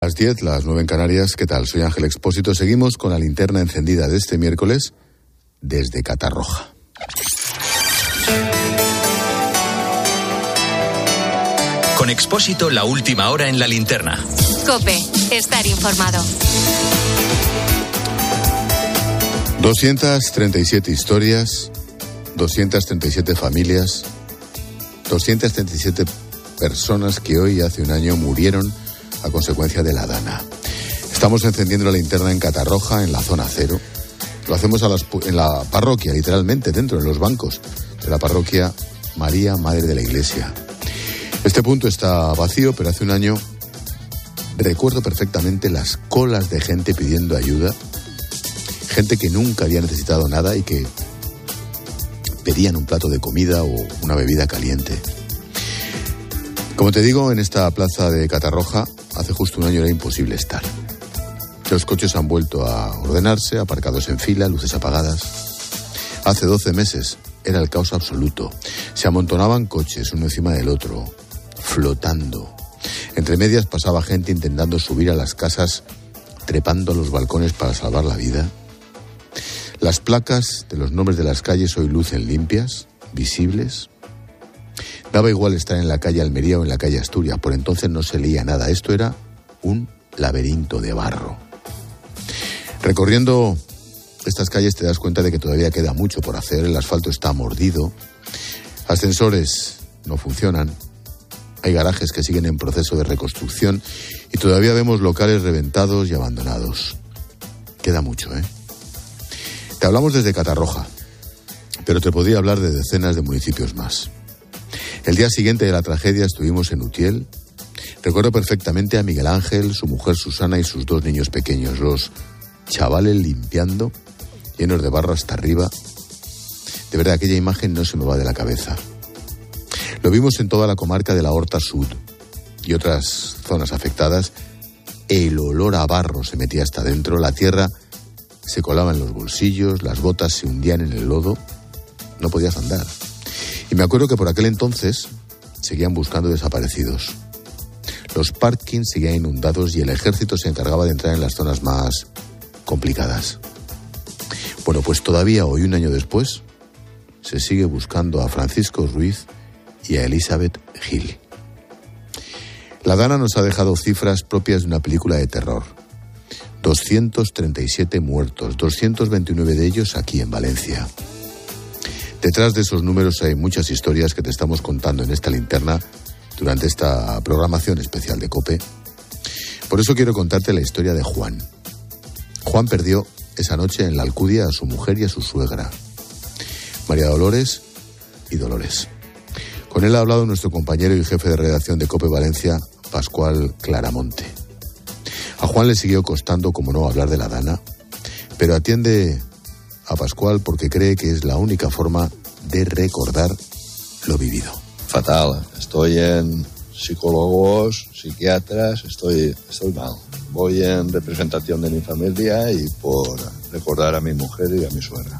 Las 10, las 9 en Canarias. ¿Qué tal? Soy Ángel Expósito. Seguimos con la linterna encendida de este miércoles desde Catarroja. Con Expósito, la última hora en la linterna. COPE, estar informado. 237 historias, 237 familias, 237 personas que hoy, hace un año, murieron a consecuencia de la Dana. Estamos encendiendo la linterna en Catarroja, en la zona cero. Lo hacemos en la parroquia, literalmente, dentro de los bancos de la parroquia María, Madre de la Iglesia. Este punto está vacío, pero hace un año recuerdo perfectamente las colas de gente pidiendo ayuda, gente que nunca había necesitado nada y que pedían un plato de comida o una bebida caliente. Como te digo, en esta plaza de Catarroja, hace justo un año era imposible estar. Los coches han vuelto a ordenarse, aparcados en fila, luces apagadas. Hace 12 meses era el caos absoluto. Se amontonaban coches uno encima del otro, flotando. Entre medias pasaba gente intentando subir a las casas, trepando a los balcones para salvar la vida. Las placas de los nombres de las calles hoy lucen limpias, visibles. Daba igual estar en la calle Almería o en la calle Asturias, por entonces no se leía nada. Esto era un laberinto de barro. Recorriendo estas calles te das cuenta de que todavía queda mucho por hacer. El asfalto está mordido, ascensores no funcionan, hay garajes que siguen en proceso de reconstrucción y todavía vemos locales reventados y abandonados. Queda mucho, ¿eh? Te hablamos desde Catarroja, pero te podría hablar de decenas de municipios más. El día siguiente de la tragedia estuvimos en Utiel. Recuerdo perfectamente a Miguel Ángel, su mujer Susana y sus 2 niños pequeños, los chavales limpiando, llenos de barro hasta arriba. De verdad, aquella imagen no se me va de la cabeza. Lo vimos en toda la comarca de la Horta Sud y otras zonas afectadas. El olor a barro se metía hasta dentro, la tierra se colaba en los bolsillos, las botas se hundían en el lodo, no podías andar. Y me acuerdo que por aquel entonces seguían buscando desaparecidos. Los parkings seguían inundados y el ejército se encargaba de entrar en las zonas más complicadas. Bueno, pues todavía hoy, un año después, se sigue buscando a Francisco Ruiz y a Elizabeth Gil. La Dana nos ha dejado cifras propias de una película de terror. 237 muertos, 229 de ellos aquí en Valencia. Detrás de esos números hay muchas historias que te estamos contando en esta linterna durante esta programación especial de COPE. Por eso quiero contarte la historia de Juan. Juan perdió esa noche en la Alcudia a su mujer y a su suegra, María Dolores y Dolores. Con él ha hablado nuestro compañero y jefe de redacción de COPE Valencia, Pascual Claramonte. A Juan le siguió costando, como no, hablar de la Dana, pero atiende a Pascual porque cree que es la única forma de recordar lo vivido. Fatal, estoy en psicólogos, psiquiatras, estoy mal. Voy en representación de mi familia y por recordar a mi mujer y a mi suegra.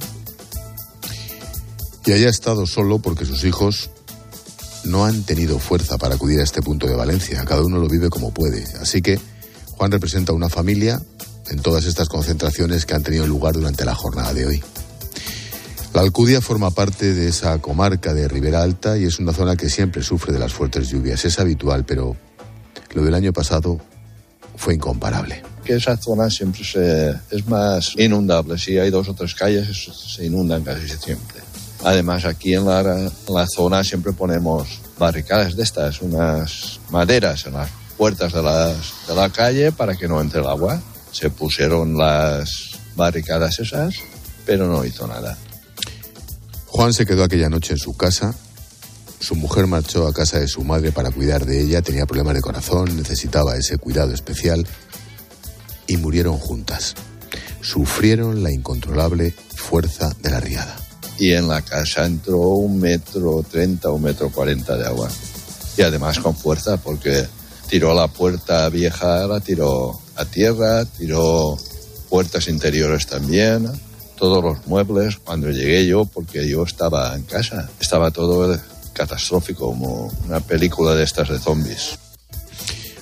Y haya estado solo porque sus hijos no han tenido fuerza para acudir a este punto de Valencia. Cada uno lo vive como puede. Así que Juan representa una familia en todas estas concentraciones que han tenido lugar durante la jornada de hoy. La Alcudia forma parte de esa comarca de Ribera Alta y es una zona que siempre sufre de las fuertes lluvias. Es habitual, pero lo del año pasado fue incomparable. Que esa zona siempre es más inundable. Si hay 2 o 3 calles, se inundan casi siempre. Además, aquí en la zona siempre ponemos barricadas de estas, unas maderas en las puertas de la calle para que no entre el agua. Se pusieron las barricadas esas, pero no hizo nada. Juan se quedó aquella noche en su casa. Su mujer marchó a casa de su madre para cuidar de ella. Tenía problemas de corazón, necesitaba ese cuidado especial. Y murieron juntas. Sufrieron la incontrolable fuerza de la riada. Y en la casa entró 1,30 m, 1,40 m de agua. Y además con fuerza, porque tiró la puerta vieja, la tiró a tierra, tiró puertas interiores también, todos los muebles. Cuando llegué yo, porque yo estaba en casa, estaba todo catastrófico, como una película de estas de zombies.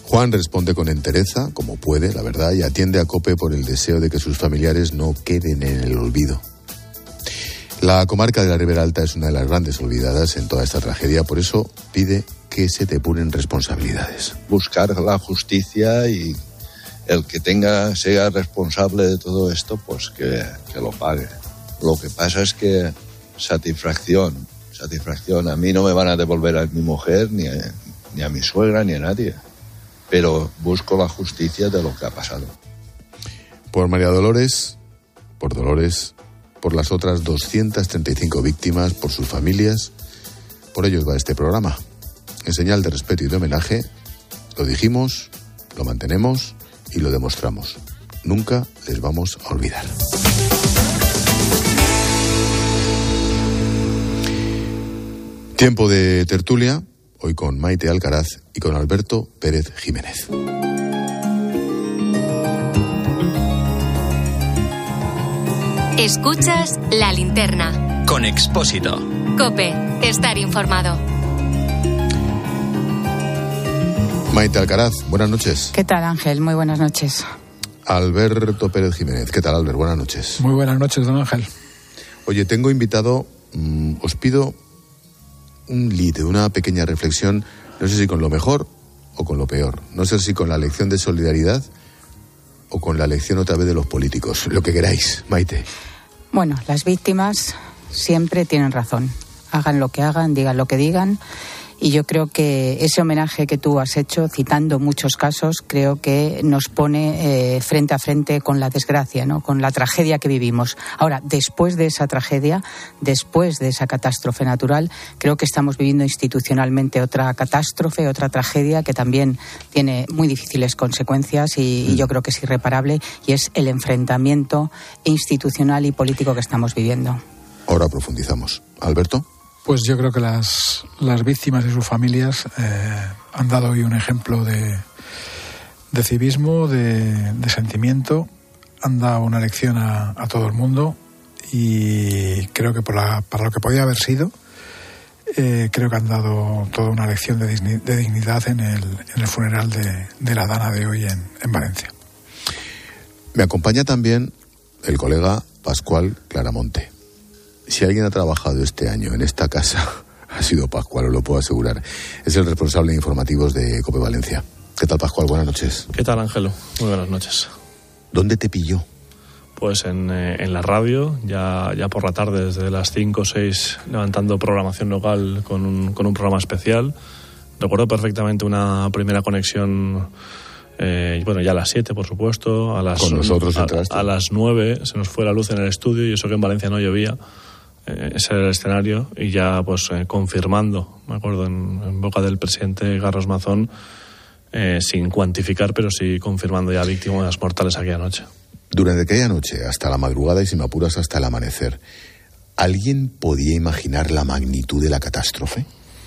Juan responde con entereza, como puede, la verdad, y atiende a COPE por el deseo de que sus familiares no queden en el olvido. La comarca de la Ribera Alta es una de las grandes olvidadas en toda esta tragedia, por eso pide que se depuren responsabilidades. Buscar la justicia y el que sea responsable de todo esto, pues que lo pague. Lo que pasa es que satisfacción. A mí no me van a devolver a mi mujer, ni a mi suegra, ni a nadie. Pero busco la justicia de lo que ha pasado. Por María Dolores, por Dolores, por las otras 235 víctimas, por sus familias, por ellos va este programa. En señal de respeto y de homenaje, lo dijimos, lo mantenemos y lo demostramos. Nunca les vamos a olvidar. Tiempo de tertulia, hoy con Maite Alcaraz y con Alberto Pérez Jiménez. Escuchas La Linterna. Con Expósito. COPE. Estar informado. Maite Alcaraz, buenas noches. ¿Qué tal, Ángel? Muy buenas noches. Alberto Pérez Jiménez. ¿Qué tal, Albert? Buenas noches. Muy buenas noches, don Ángel. Oye, tengo invitado, os pido un lead, una pequeña reflexión, no sé si con lo mejor o con lo peor. No sé si con la lección de solidaridad o con la lección otra vez de los políticos. Lo que queráis, Maite. Bueno, las víctimas siempre tienen razón. Hagan lo que hagan, digan lo que digan. Y yo creo que ese homenaje que tú has hecho, citando muchos casos, creo que nos pone frente a frente con la desgracia, ¿no? Con la tragedia que vivimos. Ahora, después de esa tragedia, después de esa catástrofe natural, creo que estamos viviendo institucionalmente otra catástrofe, otra tragedia que también tiene muy difíciles consecuencias y yo creo que es irreparable, y es el enfrentamiento institucional y político que estamos viviendo. Ahora profundizamos. Alberto. Pues yo creo que las víctimas y sus familias han dado hoy un ejemplo de civismo, de sentimiento, han dado una lección a todo el mundo y creo que para lo que podía haber sido, creo que han dado toda una lección de dignidad en el funeral de la Dana de hoy en Valencia. Me acompaña también el colega Pascual Claramonte. Si alguien ha trabajado este año en esta casa, ha sido Pascual, os lo puedo asegurar. Es el responsable de informativos de COPE Valencia. ¿Qué tal, Pascual? Buenas noches. ¿Qué tal, Ángelo? Muy buenas noches. ¿Dónde te pilló? Pues en la radio, ya por la tarde, desde las 5 o 6, levantando programación local con un programa especial. Recuerdo perfectamente una primera conexión, ya a las 7, por supuesto. Con nosotros entraste. A las 9 se nos fue la luz en el estudio y eso que en Valencia no llovía. Ese era el escenario y ya pues confirmando, me acuerdo, en boca del presidente Carlos Mazón, sin cuantificar, pero sí confirmando ya víctimas mortales aquella noche. Durante aquella noche, hasta la madrugada y si me apuras hasta el amanecer, ¿alguien podía imaginar la magnitud de la catástrofe?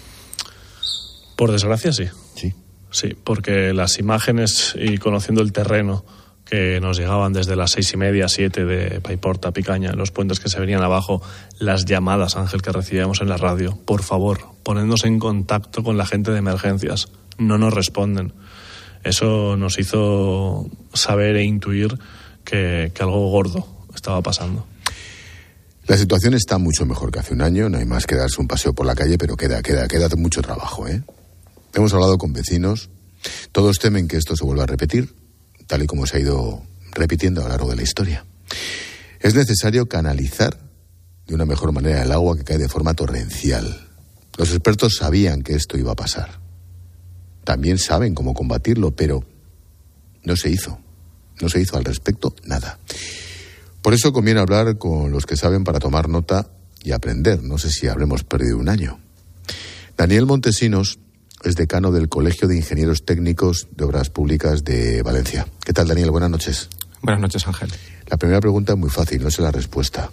Por desgracia sí. Sí. Sí, porque las imágenes y conociendo el terreno que nos llegaban desde las 6:30, 7 de Paiporta, Picaña, los puentes que se venían abajo, las llamadas, Ángel, que recibíamos en la radio, por favor, ponednos en contacto con la gente de emergencias, no nos responden. Eso nos hizo saber e intuir que algo gordo estaba pasando. La situación está mucho mejor que hace un año, no hay más que darse un paseo por la calle, pero queda mucho trabajo, ¿eh? Hemos hablado con vecinos, todos temen que esto se vuelva a repetir, tal y como se ha ido repitiendo a lo largo de la historia. Es necesario canalizar de una mejor manera el agua que cae de forma torrencial. Los expertos sabían que esto iba a pasar. También saben cómo combatirlo, pero no se hizo. No se hizo al respecto nada. Por eso conviene hablar con los que saben para tomar nota y aprender. No sé si habremos perdido un año. Daniel Montesinos es decano del Colegio de Ingenieros Técnicos de Obras Públicas de Valencia. ¿Qué tal, Daniel? Buenas noches. Buenas noches, Ángel. La primera pregunta es muy fácil, no sé la respuesta.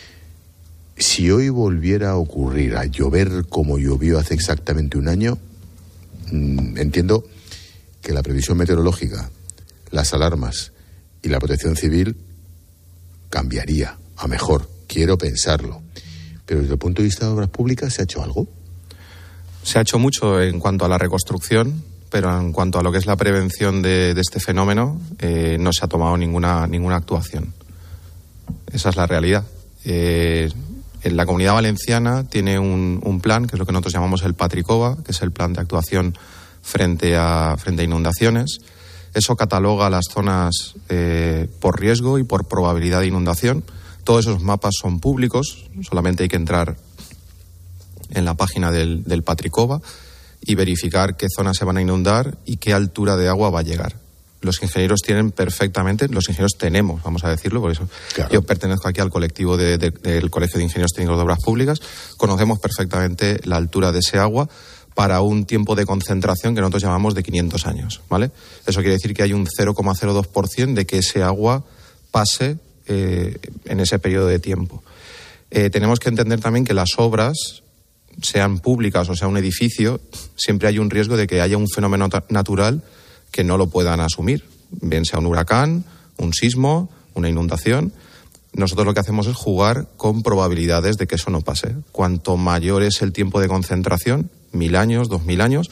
Si hoy volviera a ocurrir, a llover como llovió hace exactamente un año, entiendo que la previsión meteorológica, las alarmas y la protección civil cambiaría a mejor. Quiero pensarlo. Pero desde el punto de vista de obras públicas, ¿se ha hecho algo? Se ha hecho mucho en cuanto a la reconstrucción, pero en cuanto a lo que es la prevención de este fenómeno, no se ha tomado ninguna actuación. Esa es la realidad. En la Comunidad Valenciana tiene un plan, que es lo que nosotros llamamos el Patricova, que es el plan de actuación frente a inundaciones. Eso cataloga las zonas por riesgo y por probabilidad de inundación. Todos esos mapas son públicos, solamente hay que entrar en la página del Patricova y verificar qué zonas se van a inundar y qué altura de agua va a llegar. Los ingenieros tienen perfectamente, los ingenieros tenemos, vamos a decirlo, por eso claro. Yo pertenezco aquí al colectivo del Colegio de Ingenieros Técnicos de Obras Públicas, conocemos perfectamente la altura de ese agua para un tiempo de concentración que nosotros llamamos de 500 años, ¿vale? Eso quiere decir que hay un 0,02% de que ese agua pase en ese periodo de tiempo. Tenemos que entender también que las obras, sean públicas o sea un edificio, siempre hay un riesgo de que haya un fenómeno natural que no lo puedan asumir, bien sea un huracán, un sismo, una inundación. Nosotros lo que hacemos es jugar con probabilidades de que eso no pase. Cuanto mayor es el tiempo de concentración, 1000 años, 2000 años,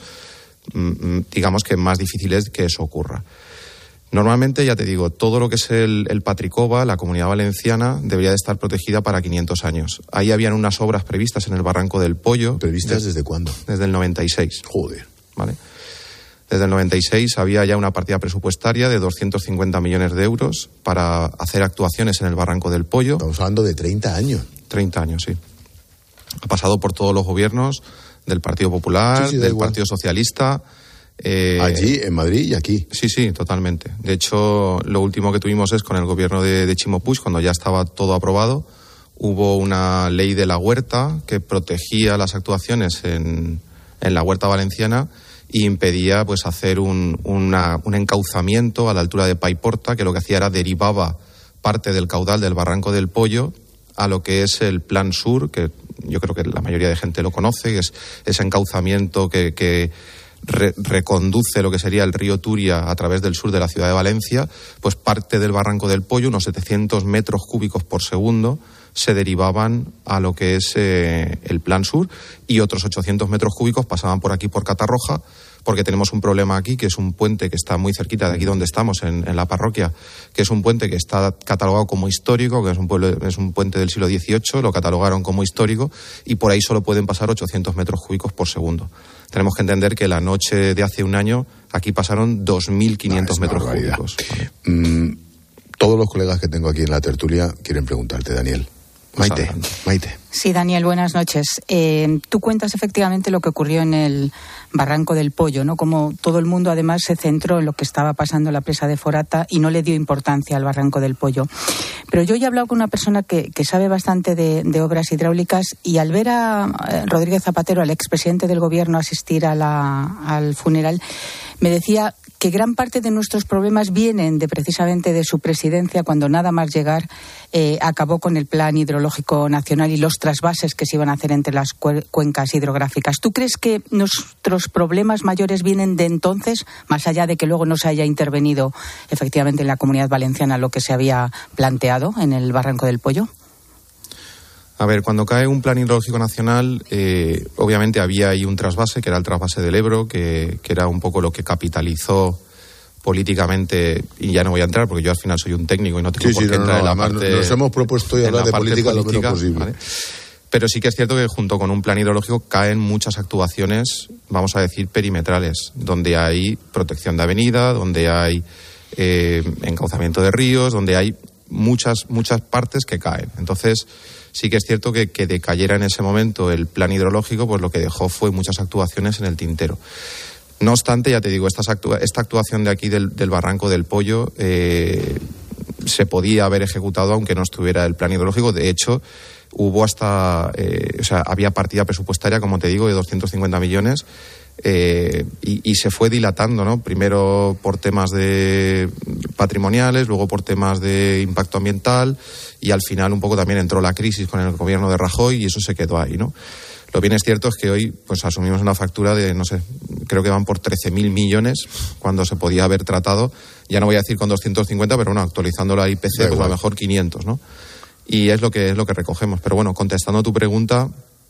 digamos que más difícil es que eso ocurra. Normalmente, ya te digo, todo lo que es el Patricova, la Comunidad Valenciana, debería de estar protegida para 500 años. Ahí habían unas obras previstas en el Barranco del Pollo. ¿Previstas desde cuándo? Desde el 96. Joder. ¿Vale? Desde el 96 había ya una partida presupuestaria de 250 millones de euros para hacer actuaciones en el Barranco del Pollo. Estamos hablando de 30 años. 30 años, sí. Ha pasado por todos los gobiernos del Partido Popular, del Partido Socialista. Allí, en Madrid y aquí. Sí, totalmente. De hecho, lo último que tuvimos es con el gobierno de Chimo Puig, cuando ya estaba todo aprobado, hubo una ley de la huerta que protegía las actuaciones en la huerta valenciana y impedía pues hacer un encauzamiento a la altura de Paiporta, que lo que hacía era derivaba parte del caudal del Barranco del Pollo a lo que es el Plan Sur, que yo creo que la mayoría de gente lo conoce, que es ese encauzamiento que reconduce lo que sería el río Turia a través del sur de la ciudad de Valencia. Pues parte del Barranco del Pollo, unos 700 metros cúbicos por segundo, se derivaban a lo que es el Plan Sur, y otros 800 metros cúbicos pasaban por aquí, por Catarroja, porque tenemos un problema aquí, que es un puente que está muy cerquita de aquí donde estamos, en la parroquia, que es un puente que está catalogado como histórico, que es un puente del siglo XVIII, lo catalogaron como histórico, y por ahí solo pueden pasar 800 metros cúbicos por segundo. Tenemos que entender que la noche de hace un año aquí pasaron 2.500 metros cúbicos. ¿Vale? Todos los colegas que tengo aquí en la tertulia quieren preguntarte, Daniel. Maite. Sí, Daniel, buenas noches. Tú cuentas efectivamente lo que ocurrió en el Barranco del Pollo, ¿no? Como todo el mundo además se centró en lo que estaba pasando en la presa de Forata y no le dio importancia al Barranco del Pollo. Pero yo ya he hablado con una persona que sabe bastante de obras hidráulicas, y al ver a Rodríguez Zapatero, al expresidente del gobierno, asistir al funeral, me decía que gran parte de nuestros problemas vienen precisamente de su presidencia, cuando nada más llegar acabó con el Plan Hidrológico Nacional y los trasvases que se iban a hacer entre las cuencas hidrográficas. ¿Tú crees que nuestros problemas mayores vienen de entonces, más allá de que luego no se haya intervenido efectivamente en la Comunidad Valenciana lo que se había planteado en el Barranco del Pollo? A ver, cuando cae un Plan Hidrológico Nacional, obviamente había ahí un trasvase, que era el trasvase del Ebro, que era un poco lo que capitalizó políticamente, y ya no voy a entrar porque yo al final soy un técnico y no tengo por qué entrar en la parte. Nos hemos propuesto hoy hablar de política lo menos posible. ¿Vale? Pero sí que es cierto que junto con un plan hidrológico caen muchas actuaciones, vamos a decir, perimetrales, donde hay protección de avenida, donde hay encauzamiento de ríos, donde hay muchas partes que caen. Entonces, sí que es cierto que decayera en ese momento el plan hidrológico, pues lo que dejó fue muchas actuaciones en el tintero. No obstante, ya te digo, esta actuación de aquí del Barranco del Pollo se podía haber ejecutado aunque no estuviera el plan hidrológico. De hecho, hubo había partida presupuestaria, como te digo, de 250 millones y se fue dilatando, ¿no? Primero por temas de patrimoniales, luego por temas de impacto ambiental, y al final un poco también entró la crisis con el gobierno de Rajoy y eso se quedó ahí, ¿no? Lo bien es cierto es que hoy pues asumimos una factura de, no sé, creo que van por 13.000 millones cuando se podía haber tratado, ya no voy a decir con 250, pero bueno, actualizando la IPC, pues a lo mejor 500, ¿no? Y es lo que recogemos. Pero bueno, contestando a tu pregunta,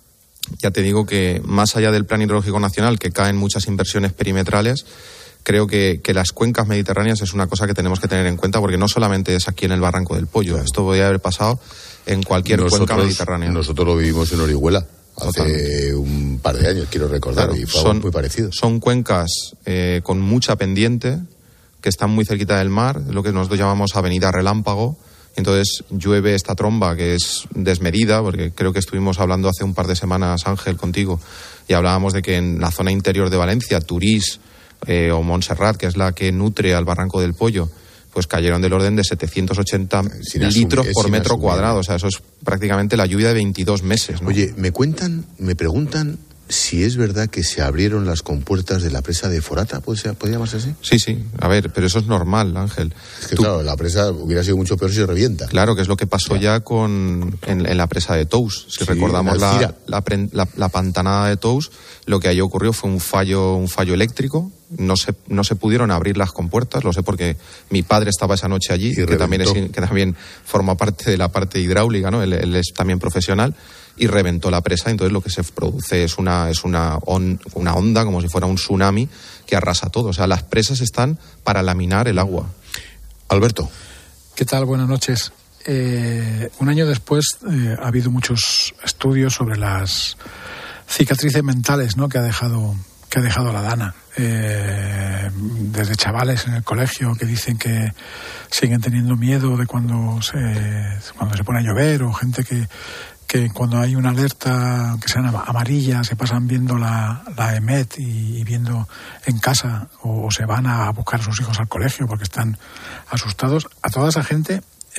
ya te digo que más allá del Plan Hidrológico Nacional, que caen muchas inversiones perimetrales, creo que las cuencas mediterráneas es una cosa que tenemos que tener en cuenta, porque no solamente es aquí en el Barranco del Pollo, esto podría haber pasado en cualquier cuenca mediterránea. Nosotros lo vivimos en Orihuela hace un par de años, quiero recordar, claro, y fue algo muy parecido. Son cuencas con mucha pendiente, que están muy cerquita del mar, lo que nosotros llamamos avenida relámpago. Entonces llueve esta tromba que es desmedida, porque creo que estuvimos hablando hace un par de semanas, Ángel, contigo, y hablábamos de que en la zona interior de Valencia, Turís o Montserrat, que es la que nutre al Barranco del Pollo, pues cayeron del orden de 780 litros por metro cuadrado. O sea, eso es prácticamente la lluvia de 22 meses, ¿no? Oye, me preguntan si es verdad que se abrieron las compuertas de la presa de Forata, ¿puede llamarse así? Sí, a ver, pero eso es normal, Ángel. Es que claro, la presa hubiera sido mucho peor si se revienta. Claro, que es lo que pasó ya en la presa de Tous. Si recordamos la pantanada de Tous, lo que allí ocurrió fue un fallo eléctrico. No se pudieron abrir las compuertas, lo sé porque mi padre estaba esa noche allí, que también forma parte de la parte hidráulica, ¿no? Él es también profesional, y reventó la presa. Entonces lo que se produce es una onda, como si fuera un tsunami, que arrasa todo. O sea, las presas están para laminar el agua. Alberto. ¿Qué tal? Buenas noches. Un año después ha habido muchos estudios sobre las cicatrices mentales, ¿no?, que ha dejado la Dana. Desde chavales en el colegio que dicen que siguen teniendo miedo de cuando se pone a llover, o gente que cuando hay una alerta que sean amarilla se pasan viendo la EMET y viendo en casa, o se van a buscar a sus hijos al colegio porque están asustados. A toda esa gente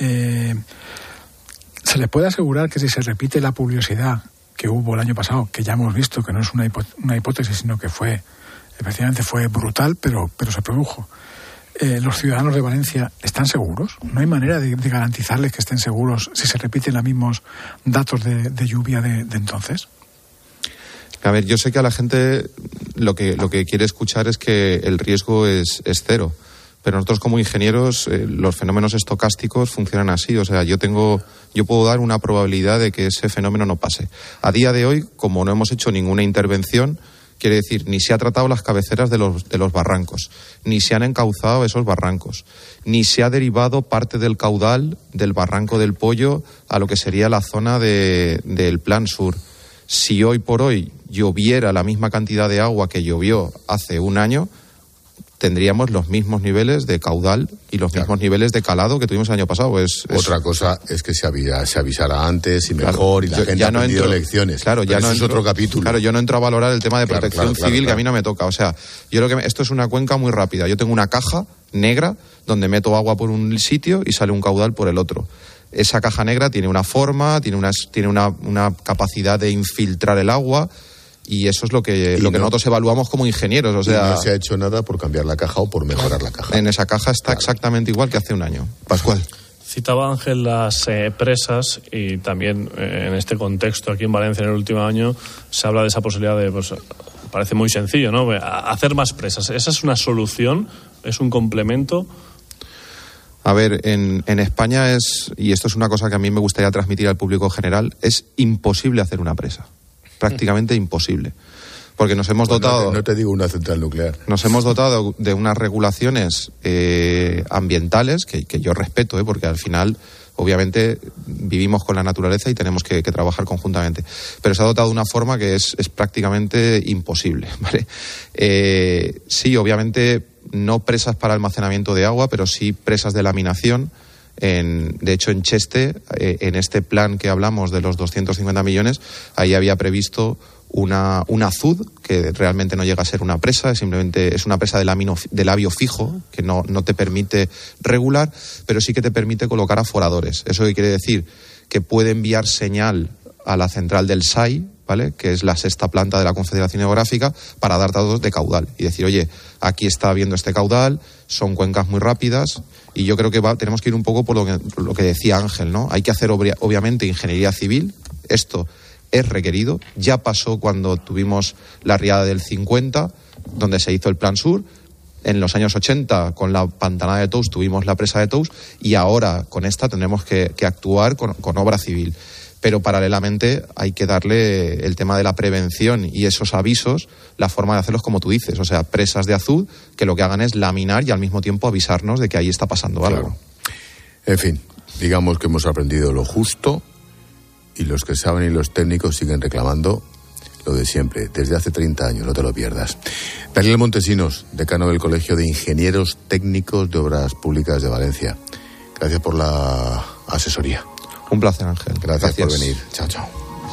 se les puede asegurar que si se repite la pluviosidad que hubo el año pasado, que ya hemos visto que no es una hipótesis, sino que efectivamente fue brutal, pero se produjo, los ciudadanos de Valencia están seguros. No hay manera de garantizarles que estén seguros si se repiten los mismos datos de lluvia de entonces. A ver, yo sé que a la gente lo que quiere escuchar es que el riesgo es cero, pero nosotros como ingenieros los fenómenos estocásticos funcionan así. O sea, yo puedo dar una probabilidad de que ese fenómeno no pase. A día de hoy, como no hemos hecho ninguna intervención, quiere decir, ni se ha tratado las cabeceras de los barrancos, ni se han encauzado esos barrancos, ni se ha derivado parte del caudal del Barranco del Pollo a lo que sería la zona del Plan Sur. Si hoy por hoy lloviera la misma cantidad de agua que llovió hace un año, tendríamos los mismos niveles de caudal y los mismos niveles de calado que tuvimos el año pasado. Otra cosa es que se avisara antes y mejor, y la gente ha aprendido lecciones. Claro, ya no es otro capítulo. Claro, yo no entro a valorar el tema de protección civil, que a mí no me toca. O sea, esto es una cuenca muy rápida. Yo tengo una caja negra donde meto agua por un sitio y sale un caudal por el otro. Esa caja negra tiene una forma, tiene una capacidad de infiltrar el agua. Y eso es lo que nosotros evaluamos como ingenieros. O sea, no se ha hecho nada por cambiar la caja o por mejorar la caja. En esa caja está exactamente igual que hace un año. Pascual. Citaba Ángel las presas, y también en este contexto aquí en Valencia en el último año se habla de esa posibilidad de, parece muy sencillo, ¿no?, hacer más presas. ¿Esa es una solución? ¿Es un complemento? A ver, en España y esto es una cosa que a mí me gustaría transmitir al público general, es imposible hacer una presa. Prácticamente imposible, porque nos hemos dotado... No te digo una central nuclear. Nos hemos dotado de unas regulaciones ambientales que yo respeto, porque al final, obviamente, vivimos con la naturaleza y tenemos que trabajar conjuntamente. Pero se ha dotado de una forma que es prácticamente imposible, ¿vale? Sí, obviamente, no presas para almacenamiento de agua, pero sí presas de laminación. De hecho, en Cheste, en este plan que hablamos de los 250 millones, ahí había previsto una azud, que realmente no llega a ser una presa, simplemente es una presa de labio fijo, que no te permite regular, pero sí que te permite colocar aforadores. ¿Eso qué quiere decir? Que puede enviar señal a la central del SAI, ¿vale?, que es la sexta planta de la Confederación Hidrográfica, para dar datos de caudal y decir, oye, aquí está habiendo este caudal, son cuencas muy rápidas. Y yo creo que tenemos que ir un poco por lo que decía Ángel, ¿no? Hay que hacer obviamente ingeniería civil. Esto es requerido. Ya pasó cuando tuvimos la riada del 50, donde se hizo el Plan Sur. En los años 80, con la pantanada de Tous, tuvimos la presa de Tous. Y ahora, con esta, tendremos que actuar con obra civil. pero paralelamente hay que darle el tema de la prevención y esos avisos, la forma de hacerlos como tú dices, o sea, presas de azul que lo que hagan es laminar y al mismo tiempo avisarnos de que ahí está pasando algo. Claro. En fin, digamos que hemos aprendido lo justo y los que saben y los técnicos siguen reclamando lo de siempre, desde hace 30 años, no te lo pierdas. Daniel Montesinos, decano del Colegio de Ingenieros Técnicos de Obras Públicas de Valencia. Gracias por la asesoría. Un placer, Ángel. Gracias por venir. Chao, chao.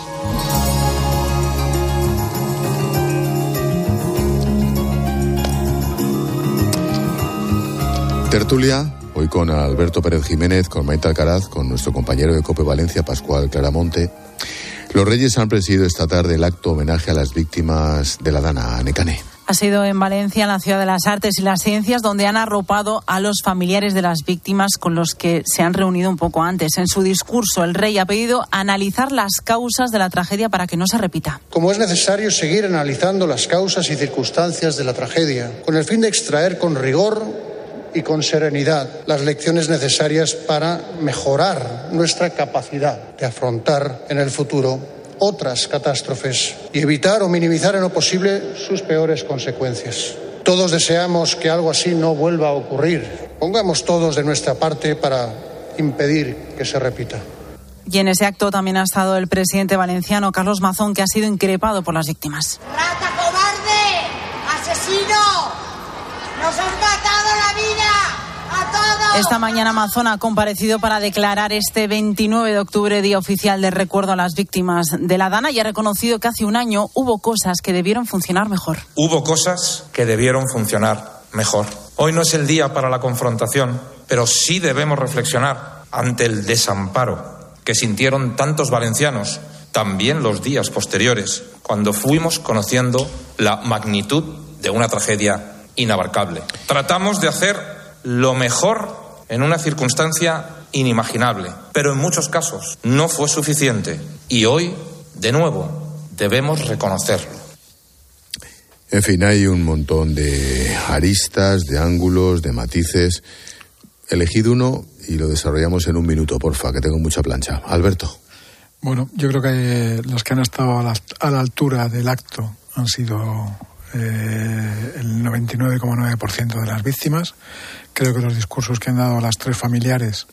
Tertulia, hoy con Alberto Pérez Jiménez, con Maite Alcaraz, con nuestro compañero de COPE Valencia, Pascual Claramonte. Los Reyes han presidido esta tarde el acto homenaje a las víctimas de la Dana, a Necane. Ha sido en Valencia, en la ciudad de las artes y las ciencias, donde han arropado a los familiares de las víctimas con los que se han reunido un poco antes. En su discurso, el rey ha pedido analizar las causas de la tragedia para que no se repita. Como es necesario seguir analizando las causas y circunstancias de la tragedia, con el fin de extraer con rigor y con serenidad las lecciones necesarias para mejorar nuestra capacidad de afrontar en el futuro otras catástrofes y evitar o minimizar en lo posible sus peores consecuencias. Todos deseamos que algo así no vuelva a ocurrir. Pongamos todos de nuestra parte para impedir que se repita. Y en ese acto también ha estado el presidente valenciano, Carlos Mazón, que ha sido increpado por las víctimas. ¡Rata cobarde! ¡Asesino! ¡Nos han matado la vida! ¡A todos! Esta mañana Mazón ha comparecido para declarar este 29 de octubre Día Oficial de Recuerdo a las Víctimas de la Dana y ha reconocido que hace un año hubo cosas que debieron funcionar mejor. Hubo cosas que debieron funcionar mejor. Hoy no es el día para la confrontación, pero sí debemos reflexionar ante el desamparo que sintieron tantos valencianos, también los días posteriores, cuando fuimos conociendo la magnitud de una tragedia inabarcable. Tratamos de hacer lo mejor en una circunstancia inimaginable, pero en muchos casos no fue suficiente y hoy, de nuevo, debemos reconocerlo. En fin, hay un montón de aristas, de ángulos, de matices. Elegid uno y lo desarrollamos en un minuto, porfa, que tengo mucha plancha. Alberto. Bueno, yo creo que los que han estado a la altura del acto han sido el 99,9% de las víctimas. Creo que los discursos que han dado las tres familiares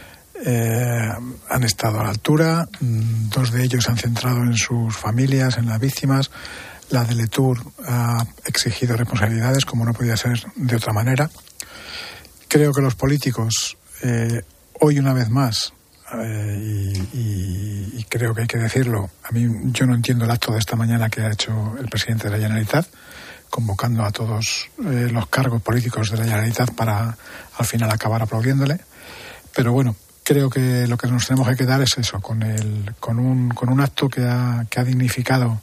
han estado a la altura. Dos de ellos se han centrado en sus familias, en las víctimas. La de Letour ha exigido responsabilidades, como no podía ser de otra manera. Creo que los políticos, hoy una vez más, y creo que hay que decirlo, yo no entiendo el acto de esta mañana que ha hecho el presidente de la Generalitat, convocando a todos los cargos políticos de la Generalitat para al final acabar aplaudiéndole. Pero bueno, creo que lo que nos tenemos que quedar es eso, con un acto que ha dignificado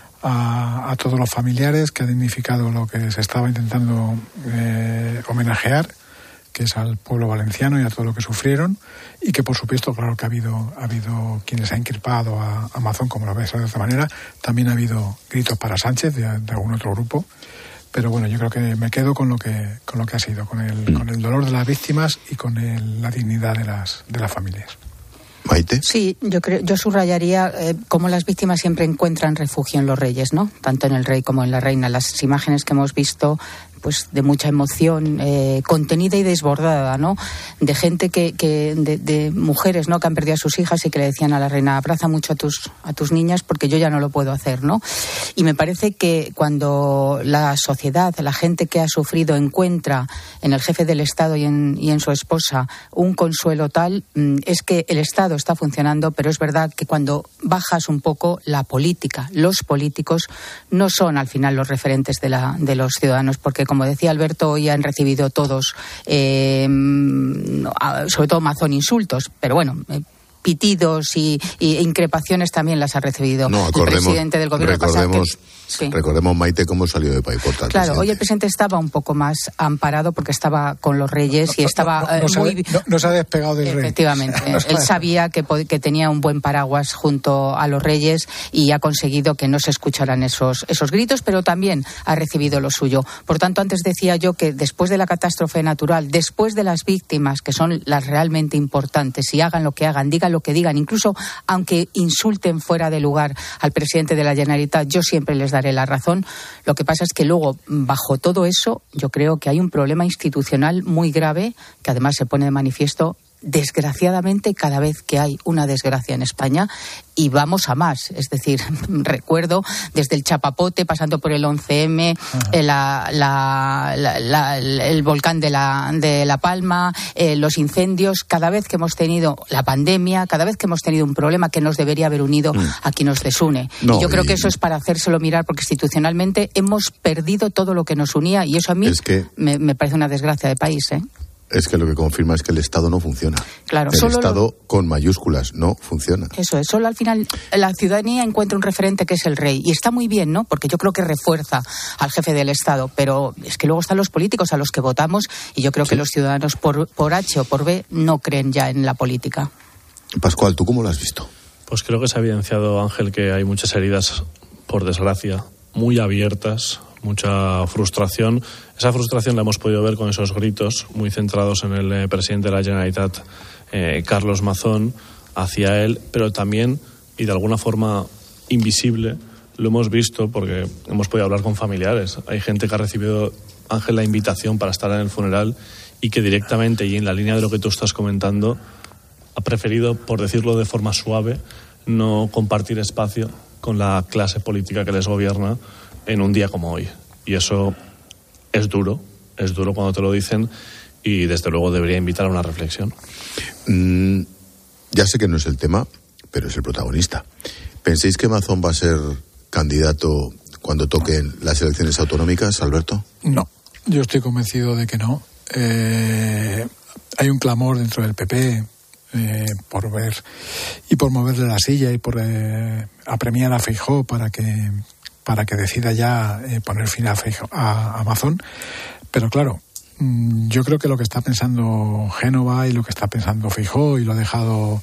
a todos los familiares, que ha dignificado lo que se estaba intentando homenajear, que es al pueblo valenciano y a todo lo que sufrieron, y que por supuesto, claro que ha habido quienes han inculpado a Mazón, como lo ves de otra manera. También ha habido gritos para Sánchez de algún otro grupo, pero bueno, yo creo que me quedo con lo que ha sido, con el dolor de las víctimas y con la dignidad de las familias. Maite. Sí, yo subrayaría cómo las víctimas siempre encuentran refugio en los reyes, ¿no? Tanto en el rey como en la reina. Las imágenes que hemos visto, pues de mucha emoción contenida y desbordada, ¿no? De gente de mujeres, ¿no? Que han perdido a sus hijas y que le decían a la reina: abraza mucho a tus niñas porque yo ya no lo puedo hacer, ¿no? Y me parece que cuando la sociedad, la gente que ha sufrido encuentra en el jefe del Estado y en su esposa un consuelo tal, es que el Estado está funcionando, pero es verdad que cuando bajas un poco la política, los políticos no son al final los referentes de los ciudadanos, porque como decía Alberto, hoy han recibido todos, sobre todo Mazón, insultos, pero bueno, pitidos y increpaciones también las ha recibido el presidente del gobierno. Recordemos, Maite, cómo salió de Paipota. Claro, hoy el presidente estaba un poco más amparado porque estaba con los reyes y estaba no se ha despegado del rey. Efectivamente, él sabía que tenía un buen paraguas junto a los reyes y ha conseguido que no se escucharan esos gritos, pero también ha recibido lo suyo. Por tanto, antes decía yo que después de la catástrofe natural, después de las víctimas, que son las realmente importantes, y hagan lo que hagan, digan lo que digan, incluso aunque insulten fuera de lugar al presidente de la Generalitat, yo siempre les daré la razón. Lo que pasa es que luego, bajo todo eso, yo creo que hay un problema institucional muy grave que además se pone de manifiesto desgraciadamente cada vez que hay una desgracia en España, y vamos a más. Es decir, recuerdo desde el chapapote, pasando por el 11M, el volcán de la Palma, los incendios, cada vez que hemos tenido la pandemia, cada vez que hemos tenido un problema que nos debería haber unido, aquí nos desune. No, y yo creo que eso es para hacérselo mirar, porque institucionalmente hemos perdido todo lo que nos unía, y eso a mí me parece una desgracia de país, ¿eh? Es que lo que confirma es que el Estado no funciona. Claro, el Estado con mayúsculas no funciona. Eso es. Solo al final la ciudadanía encuentra un referente que es el rey. Y está muy bien, ¿no? Porque yo creo que refuerza al jefe del Estado. Pero es que luego están los políticos a los que votamos, y yo creo que los ciudadanos por H o por B no creen ya en la política. Pascual, ¿tú cómo lo has visto? Pues creo que se ha evidenciado, Ángel, que hay muchas heridas, por desgracia, muy abiertas, mucha frustración. Esa frustración la hemos podido ver con esos gritos muy centrados en el presidente de la Generalitat, Carlos Mazón, hacia él, pero también, y de alguna forma invisible, lo hemos visto porque hemos podido hablar con familiares. Hay gente que ha recibido, Ángel, la invitación para estar en el funeral y que directamente, y en la línea de lo que tú estás comentando, ha preferido, por decirlo de forma suave, no compartir espacio con la clase política que les gobierna en un día como hoy. Y eso es duro cuando te lo dicen, y desde luego debería invitar a una reflexión. Ya sé que no es el tema, pero es el protagonista. ¿Pensáis que Mazón va a ser candidato cuando toquen las elecciones autonómicas, Alberto? No, yo estoy convencido de que no. Hay un clamor dentro del PP por ver y por moverle la silla y por apremiar a Feijóo para que decida ya poner fin a Mazón. Pero claro, yo creo que lo que está pensando Génova y lo que está pensando Feijóo, y lo ha dejado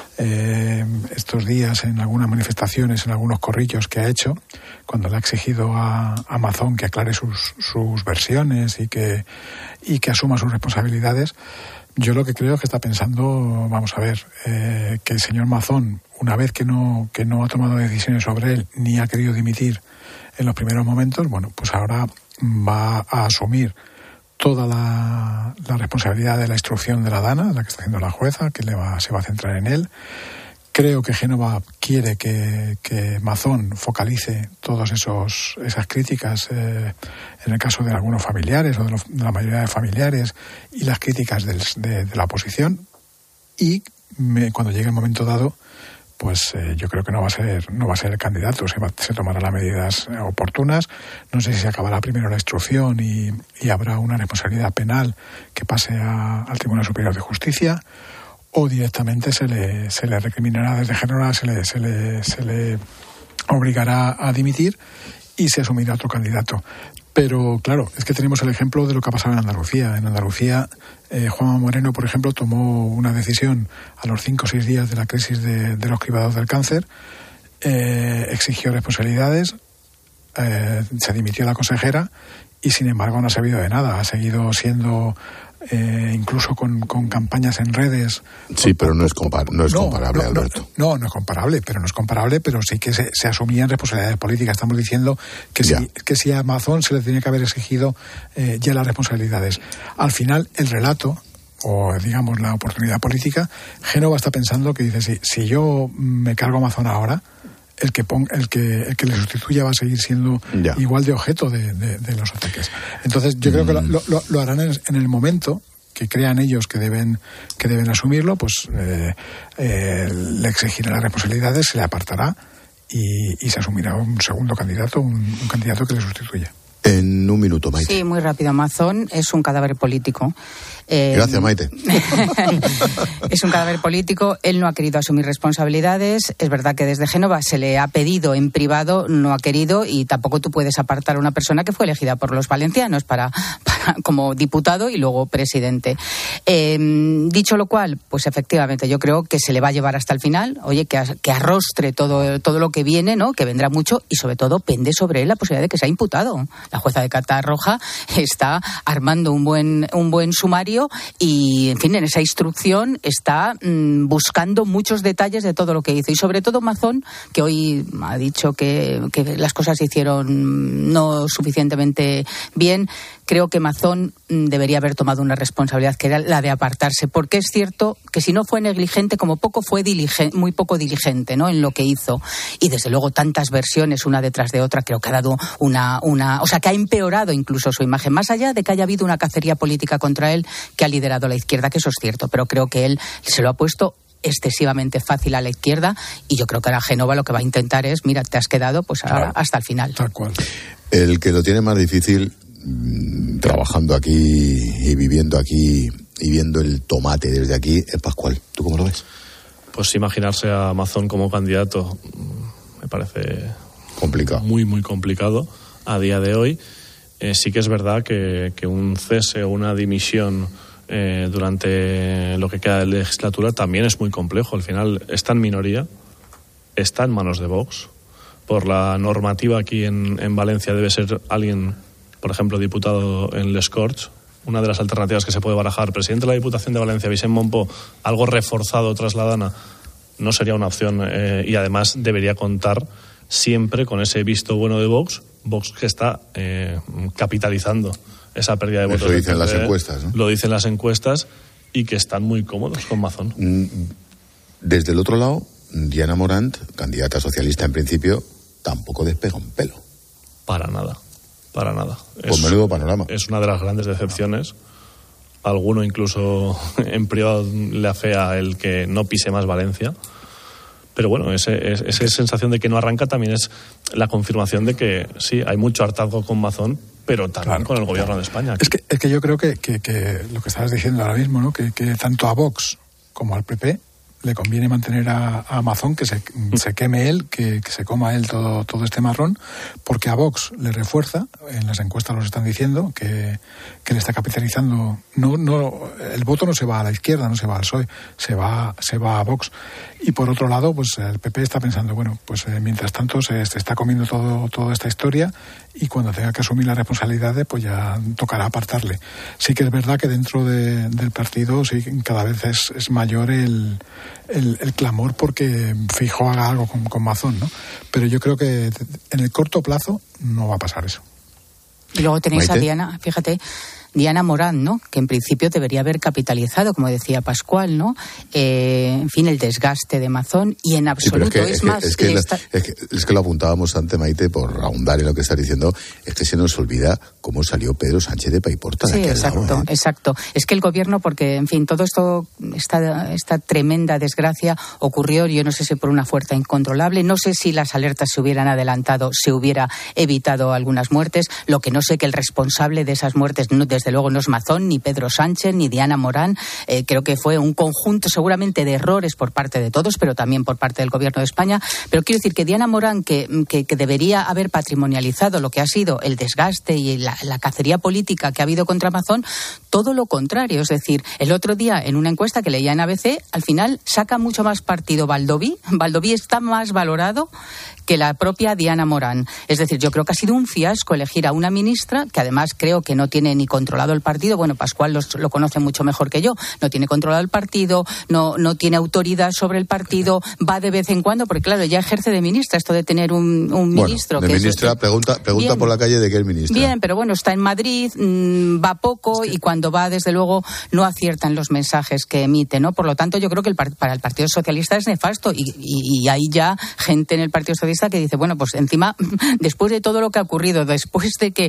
estos días en algunas manifestaciones, en algunos corrillos que ha hecho, cuando le ha exigido a Mazón que aclare sus versiones y que asuma sus responsabilidades. Yo lo que creo es que está pensando, vamos a ver, que el señor Mazón, una vez que no ha tomado decisiones sobre él, ni ha querido dimitir en los primeros momentos, bueno, pues ahora va a asumir toda la responsabilidad de la instrucción de la DANA, la que está haciendo la jueza, que se va a centrar en él. Creo que Génova quiere que Mazón focalice todas esas críticas, en el caso de algunos familiares o de la mayoría de familiares, y las críticas de la oposición. Y cuando llegue el momento dado, pues yo creo que no va a ser el candidato. Se tomarán las medidas oportunas. No sé si se acabará primero la instrucción y habrá una responsabilidad penal que pase al Tribunal Superior de Justicia, o directamente se le recriminará desde Génova, se le obligará a dimitir y se asumirá otro candidato. Pero claro, es que tenemos el ejemplo de lo que ha pasado en Andalucía. En Andalucía, Juanma Moreno, por ejemplo, tomó una decisión a los 5 o 6 días de la crisis de los cribados del cáncer, exigió responsabilidades, se dimitió la consejera y sin embargo no ha servido de nada. Ha seguido siendo incluso con campañas en redes. Sí, pero no es comparable, Alberto. No es comparable, pero sí que se asumían responsabilidades políticas. Estamos diciendo que si a Mazón se le tenía que haber exigido ya las responsabilidades. Al final, el relato, o digamos la oportunidad política, Génova está pensando que dice, si yo me cargo a Mazón ahora, el que le sustituya va a seguir siendo igual de objeto de los ataques. Entonces yo creo que lo harán en el momento que crean ellos que deben asumirlo, pues le exigirán las responsabilidades, se le apartará y se asumirá un segundo candidato, un candidato que le sustituya. En un minuto, Maite. Sí, muy rápido. Mazón es un cadáver político. Gracias, Maite. Es un cadáver político. Él no ha querido asumir responsabilidades. Es verdad que desde Génova se le ha pedido en privado, no ha querido, y tampoco tú puedes apartar a una persona que fue elegida por los valencianos para como diputado y luego presidente. Dicho lo cual, pues efectivamente yo creo que se le va a llevar hasta el final. Oye, que arrostre todo lo que viene, ¿no? Que vendrá mucho, y sobre todo pende sobre él la posibilidad de que sea imputado. la jueza de Catarroja está armando un buen sumario y, en fin, en esa instrucción está buscando muchos detalles de todo lo que hizo. Y sobre todo Mazón, que hoy ha dicho que las cosas se hicieron no suficientemente bien. Creo que Mazón debería haber tomado una responsabilidad, que era la de apartarse, porque es cierto que si no fue negligente, como poco fue muy poco diligente, ¿no?, en lo que hizo. Y desde luego tantas versiones una detrás de otra, creo que ha dado o sea, que ha empeorado incluso su imagen, más allá de que haya habido una cacería política contra él que ha liderado la izquierda, que eso es cierto, pero creo que él se lo ha puesto excesivamente fácil a la izquierda, y yo creo que ahora Génova lo que va a intentar es, mira, te has quedado pues ahora hasta el final. Tal cual. El que lo tiene más difícil, trabajando aquí y viviendo aquí y viendo el tomate desde aquí, es Pascual. ¿Tú cómo lo ves? Pues imaginarse a Mazón como candidato me parece complicado, muy, muy complicado a día de hoy. Sí que es verdad que un cese o una dimisión durante lo que queda de legislatura también es muy complejo. Al final está en minoría, está en manos de Vox. Por la normativa aquí en Valencia debe ser alguien, por ejemplo, diputado en Les Corts. Una de las alternativas que se puede barajar, presidente de la Diputación de Valencia, Vicent Mompó, algo reforzado tras la Dana, no sería una opción, y además debería contar siempre con ese visto bueno de Vox que está capitalizando esa pérdida de votos. Lo dicen las encuestas, ¿no? Lo dicen las encuestas, y que están muy cómodos con Mazón. Desde el otro lado, Diana Morant, candidata socialista en principio, tampoco despega un pelo. Para nada. Pues menudo panorama. Es una de las grandes decepciones. Alguno incluso en privado le afea el que no pise más Valencia. Pero bueno, esa sensación de que no arranca también es la confirmación de que sí, hay mucho hartazgo con Mazón, pero también con el gobierno de España. Es que yo creo que lo que estabas diciendo ahora mismo, ¿no?, que tanto a Vox como al PP le conviene mantener a Mazón, que se queme él, que se coma él todo este marrón, porque a Vox le refuerza, en las encuestas lo están diciendo, que le está capitalizando. No, el voto no se va a la izquierda, no se va al PSOE, se va a Vox. Y por otro lado, pues el PP está pensando, bueno, pues mientras tanto se está comiendo toda esta historia, y cuando tenga que asumir las responsabilidades, pues ya tocará apartarle. Sí que es verdad que dentro del partido sí cada vez es mayor el clamor porque Feijóo haga algo con Mazón, ¿no? Pero yo creo que en el corto plazo no va a pasar eso. Y luego tenéis Maite. a Diana, fíjate, Diana Morant, ¿no?, que en principio debería haber capitalizado, como decía Pascual, ¿no? En fin, el desgaste de Mazón, y en absoluto es que lo apuntábamos antes, Maite, por ahondar en lo que estás diciendo, es que se nos olvida cómo salió Pedro Sánchez de Paiporta. Sí, exacto. Es que el gobierno, porque, en fin, todo esto, esta tremenda desgracia ocurrió, yo no sé si por una fuerza incontrolable, no sé si las alertas se hubieran adelantado, se hubiera evitado algunas muertes. Lo que no sé, que el responsable de esas muertes, desde luego, no es Mazón, ni Pedro Sánchez, ni Diana Morant. Creo que fue un conjunto seguramente de errores por parte de todos, pero también por parte del gobierno de España. Pero quiero decir que Diana Morant, que debería haber patrimonializado lo que ha sido el desgaste y la cacería política que ha habido contra Mazón, todo lo contrario. Es decir, el otro día, en una encuesta que leía en ABC, al final saca mucho más partido Baldoví. Baldoví está más valorado que la propia Diana Morant. Es decir, yo creo que ha sido un fiasco elegir a una ministra que además creo que no tiene ni controlado el partido. Bueno, Pascual lo conoce mucho mejor que yo. No tiene controlado el partido, no tiene autoridad sobre el partido, va de vez en cuando, porque claro, ya ejerce de ministra, esto de tener un ministro. De ministra, pregunta bien, por la calle de qué es ministra. Bien, pero bueno, está en Madrid, va poco, y cuando va, desde luego, no aciertan los mensajes que emite, ¿no? Por lo tanto, yo creo que para el Partido Socialista es nefasto, y hay ya gente en el Partido Socialista que dice, bueno, pues encima, después de todo lo que ha ocurrido, después de que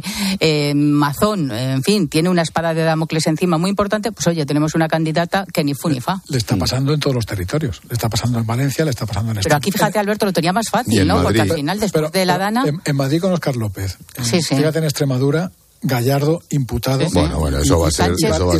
Mazón, en fin, tiene una espada de Damocles encima muy importante, pues oye, tenemos una candidata que ni fu ni fa. Le está pasando en todos los territorios. Le está pasando en Valencia, le está pasando en Pero aquí, fíjate, Alberto, lo tenía más fácil, ¿no? Porque al final, después de la Dana... En Madrid con Óscar López. Sí. Fíjate, en Extremadura, Gallardo imputado. Bueno, eso va a ser.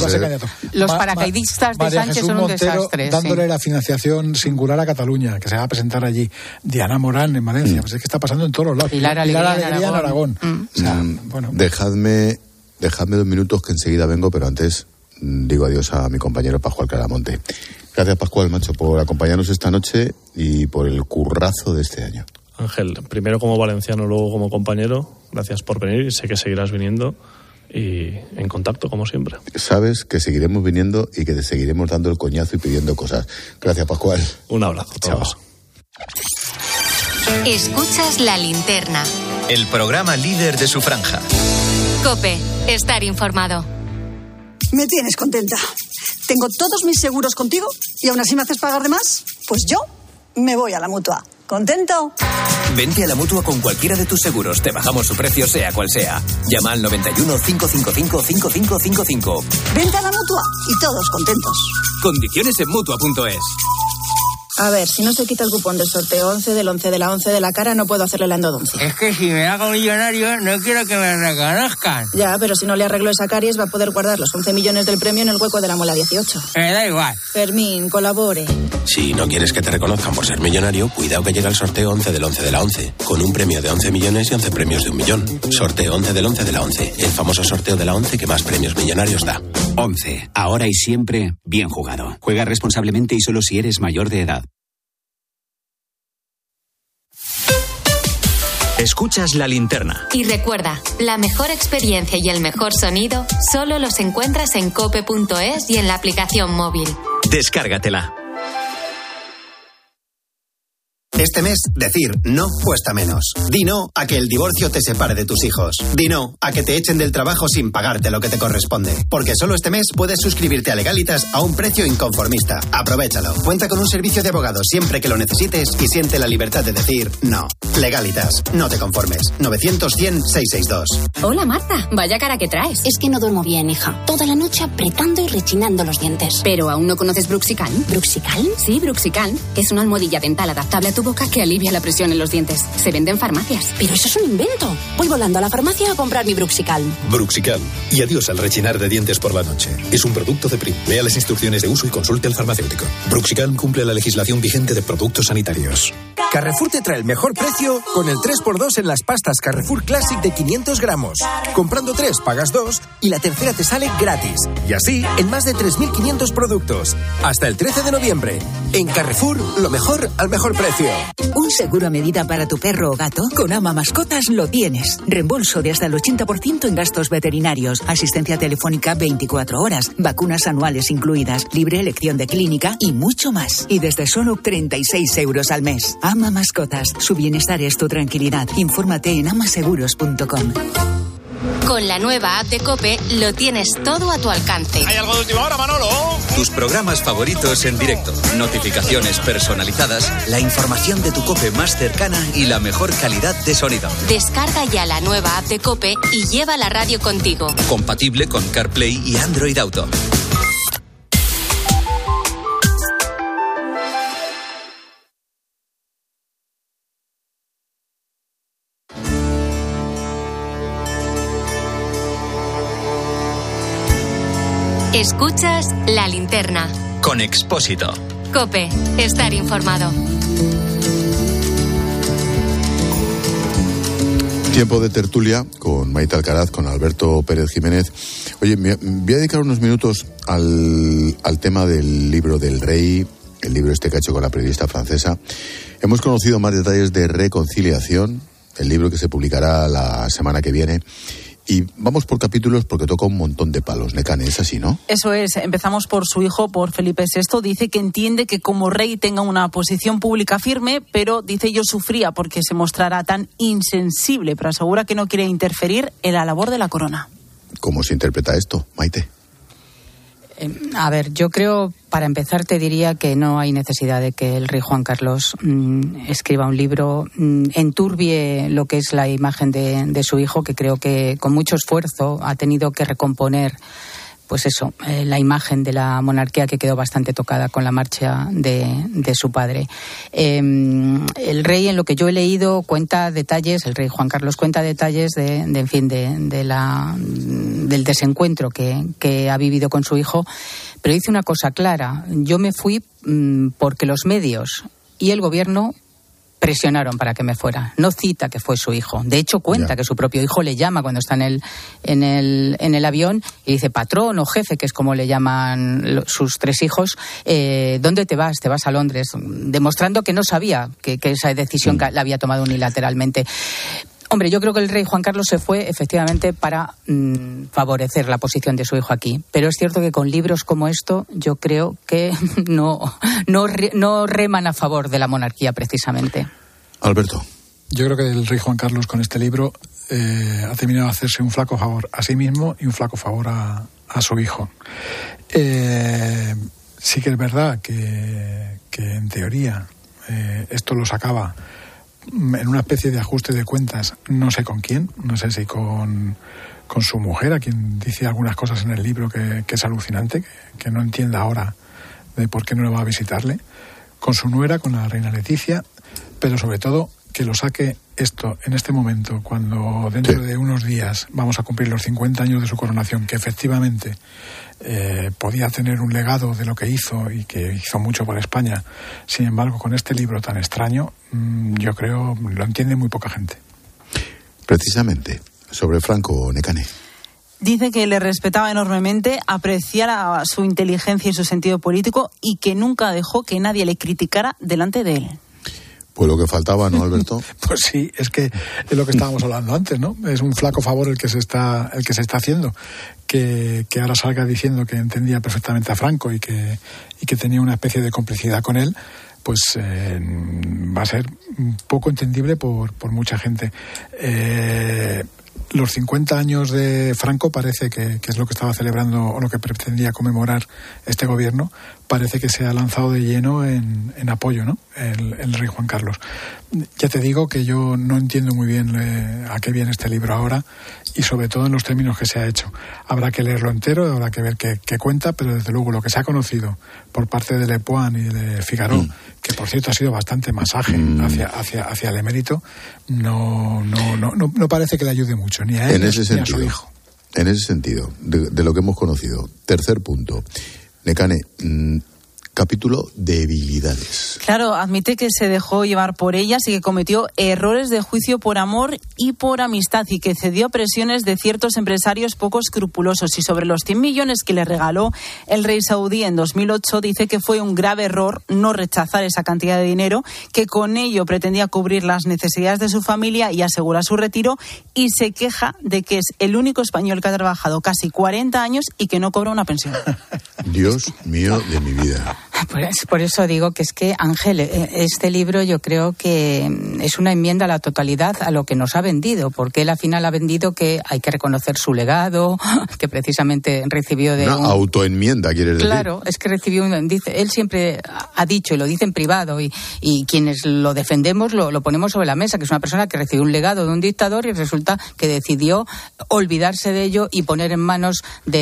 Los paracaidistas de Sánchez son un desastre. Dándole la financiación singular a Cataluña, que se va a presentar allí. Diana Morant en Valencia. Pues es que está pasando en todos los lados. Pilar Alegría en Aragón. O sea, bueno. Dejadme 2 minutos, que enseguida vengo, pero antes digo adiós a mi compañero Pascual Claramonte. Gracias, Pascual, macho, por acompañarnos esta noche y por el currazo de este año. Ángel, primero como valenciano, luego como compañero, gracias por venir, sé que seguirás viniendo y en contacto como siempre. Sabes que seguiremos viniendo y que te seguiremos dando el coñazo y pidiendo cosas. Gracias, Pascual. Un abrazo a todos. Escuchas La Linterna. El programa líder de su franja. COPE, estar informado. Me tienes contenta. Tengo todos mis seguros contigo y aún así me haces pagar de más. Pues yo me voy a la Mutua. ¿Contento? Vente a la Mutua con cualquiera de tus seguros. Te bajamos su precio sea cual sea. Llama al 91 555 5555. Vente a la Mutua y todos contentos. Condiciones en Mutua.es. A ver, si no se quita el cupón del sorteo 11 del 11 de la 11 de la cara, no puedo hacerle la endodoncia. Es que si me hago millonario, no quiero que me reconozcan. Ya, pero si no le arreglo esa caries, va a poder guardar los 11 millones del premio en el hueco de la muela 18. Me da igual. Fermín, colabore. Si no quieres que te reconozcan por ser millonario, cuidado que llega el sorteo 11 del 11 de la 11, con un premio de 11 millones y 11 premios de 1 millón. Sorteo 11 del 11 de la 11, el famoso sorteo de la 11 que más premios millonarios da. 11. Ahora y siempre, bien jugado. Juega responsablemente y solo si eres mayor de edad. Escuchas La Linterna. Y recuerda, la mejor experiencia y el mejor sonido solo los encuentras en cope.es y en la aplicación móvil. Descárgatela. Este mes, decir no cuesta menos. Di no a que el divorcio te separe de tus hijos. Di no a que te echen del trabajo sin pagarte lo que te corresponde. Porque solo este mes puedes suscribirte a Legalitas a un precio inconformista. Aprovéchalo. Cuenta con un servicio de abogados siempre que lo necesites y siente la libertad de decir no. Legalitas. No te conformes. 900-100-662. Hola, Marta. Vaya cara que traes. Es que no duermo bien, hija. Toda la noche apretando y rechinando los dientes. ¿Pero aún no conoces Bruxicalm? ¿Bruxicalm? Sí, Bruxicalm. Es una almohadilla dental adaptable a tu boca que alivia la presión en los dientes. Se vende en farmacias. Pero eso es un invento. Voy volando a la farmacia a comprar mi Bruxicalm. Bruxicalm. Y adiós al rechinar de dientes por la noche. Es un producto de Prim. Lea las instrucciones de uso y consulte al farmacéutico. Bruxicalm cumple la legislación vigente de productos sanitarios. Carrefour te trae el mejor precio con el 3x2 en las pastas Carrefour Classic de 500 gramos. Comprando 3 pagas 2 y la tercera te sale gratis. Y así en más de 3.500 productos. Hasta el 13 de noviembre. En Carrefour, lo mejor al mejor precio. Un seguro a medida para tu perro o gato. Con Ama Mascotas lo tienes. Reembolso de hasta el 80% en gastos veterinarios. Asistencia telefónica 24 horas. Vacunas anuales incluidas. Libre elección de clínica y mucho más. Y desde solo 36 euros al mes. Ama Mascotas. Su bienestar es tu tranquilidad. Infórmate en amaseguros.com. Con la nueva app de COPE lo tienes todo a tu alcance. ¿Hay algo de última hora, Manolo? Tus programas favoritos en directo, notificaciones personalizadas, la información de tu COPE más cercana y la mejor calidad de sonido. Descarga ya la nueva app de COPE y lleva la radio contigo. Compatible con CarPlay y Android Auto. Escuchas La Linterna. Con Expósito. COPE, estar informado. Tiempo de tertulia con Maite Alcaraz, con Alberto Pérez Jiménez. Oye, me voy a dedicar unos minutos al tema del libro del rey, el libro este que ha hecho con la periodista francesa. Hemos conocido más detalles de Reconciliación, el libro que se publicará la semana que viene. Y vamos por capítulos porque toca un montón de palos. Necane, es así, ¿no? Eso es. Empezamos por su hijo, por Felipe VI. Dice que entiende que como rey tenga una posición pública firme, pero dice yo sufría porque se mostrará tan insensible, pero asegura que no quiere interferir en la labor de la corona. ¿Cómo se interpreta esto, Maite? A ver, yo creo, para empezar, te diría que no hay necesidad de que el rey Juan Carlos escriba un libro, enturbie lo que es la imagen de su hijo, que creo que con mucho esfuerzo ha tenido que recomponer, pues eso, la imagen de la monarquía que quedó bastante tocada con la marcha de su padre. El rey, en lo que yo he leído, cuenta detalles, el rey Juan Carlos cuenta detalles del desencuentro que ha vivido con su hijo, pero dice una cosa clara: yo me fui porque los medios y el gobierno presionaron para que me fuera. No cita que fue su hijo. De hecho, cuenta que su propio hijo le llama cuando está en el avión y dice patrón o jefe, que es como le llaman sus 3 hijos. ¿Dónde te vas? Te vas a Londres. Demostrando que no sabía que esa decisión la había tomado unilateralmente. Hombre, yo creo que el rey Juan Carlos se fue efectivamente para favorecer la posición de su hijo aquí. Pero es cierto que con libros como esto, yo creo que no reman a favor de la monarquía precisamente. Alberto. Yo creo que el rey Juan Carlos con este libro ha terminado de hacerse un flaco favor a sí mismo y un flaco favor a su hijo. Sí que es verdad que en teoría esto lo sacaba en una especie de ajuste de cuentas, no sé con quién, no sé si con su mujer, a quien dice algunas cosas en el libro que es alucinante, que no entienda ahora de por qué no le va a visitarle, con su nuera, con la reina Leticia, pero sobre todo que lo saque esto en este momento, cuando dentro de unos días vamos a cumplir los 50 años de su coronación, que efectivamente podía tener un legado de lo que hizo y que hizo mucho por España. Sin embargo, con este libro tan extraño, yo creo lo entiende muy poca gente. Precisamente, sobre Franco Nekane. Dice que le respetaba enormemente, apreciara su inteligencia y su sentido político y que nunca dejó que nadie le criticara delante de él. Pues lo que faltaba, ¿no, Alberto? Pues sí, es que es lo que estábamos hablando antes, ¿no? Es un flaco favor el que se está haciendo. Que ahora salga diciendo que entendía perfectamente a Franco y que tenía una especie de complicidad con él, pues va a ser poco entendible por mucha gente. Los 50 años de Franco parece que es lo que estaba celebrando o lo que pretendía conmemorar este gobierno, parece que se ha lanzado de lleno en apoyo, ¿no? El rey Juan Carlos. Ya te digo que yo no entiendo muy bien a qué viene este libro ahora y sobre todo en los términos que se ha hecho. Habrá que leerlo entero, habrá que ver qué cuenta, pero desde luego lo que se ha conocido por parte de Le Point y de Figaro, que por cierto ha sido bastante masaje hacia el emérito, no parece que le ayude mucho, ni a él ni a su hijo. En ese sentido, de lo que hemos conocido. Tercer punto. Nekane, capítulo debilidades. Claro, admite que se dejó llevar por ellas y que cometió errores de juicio por amor y por amistad y que cedió a presiones de ciertos empresarios poco escrupulosos. Y sobre los 100 millones que le regaló el rey saudí en 2008, dice que fue un grave error no rechazar esa cantidad de dinero, que con ello pretendía cubrir las necesidades de su familia y asegurar su retiro, y se queja de que es el único español que ha trabajado casi 40 años y que no cobra una pensión. Dios mío de mi vida. Por eso digo que es que, Ángel, este libro yo creo que es una enmienda a la totalidad a lo que nos ha vendido, porque él al final ha vendido que hay que reconocer su legado, que precisamente recibió de una autoenmienda, ¿quieres decir? Claro, es que recibió dice, él siempre ha dicho, y lo dice en privado, y quienes lo defendemos lo ponemos sobre la mesa, que es una persona que recibió un legado de un dictador y resulta que decidió olvidarse de ello y poner en manos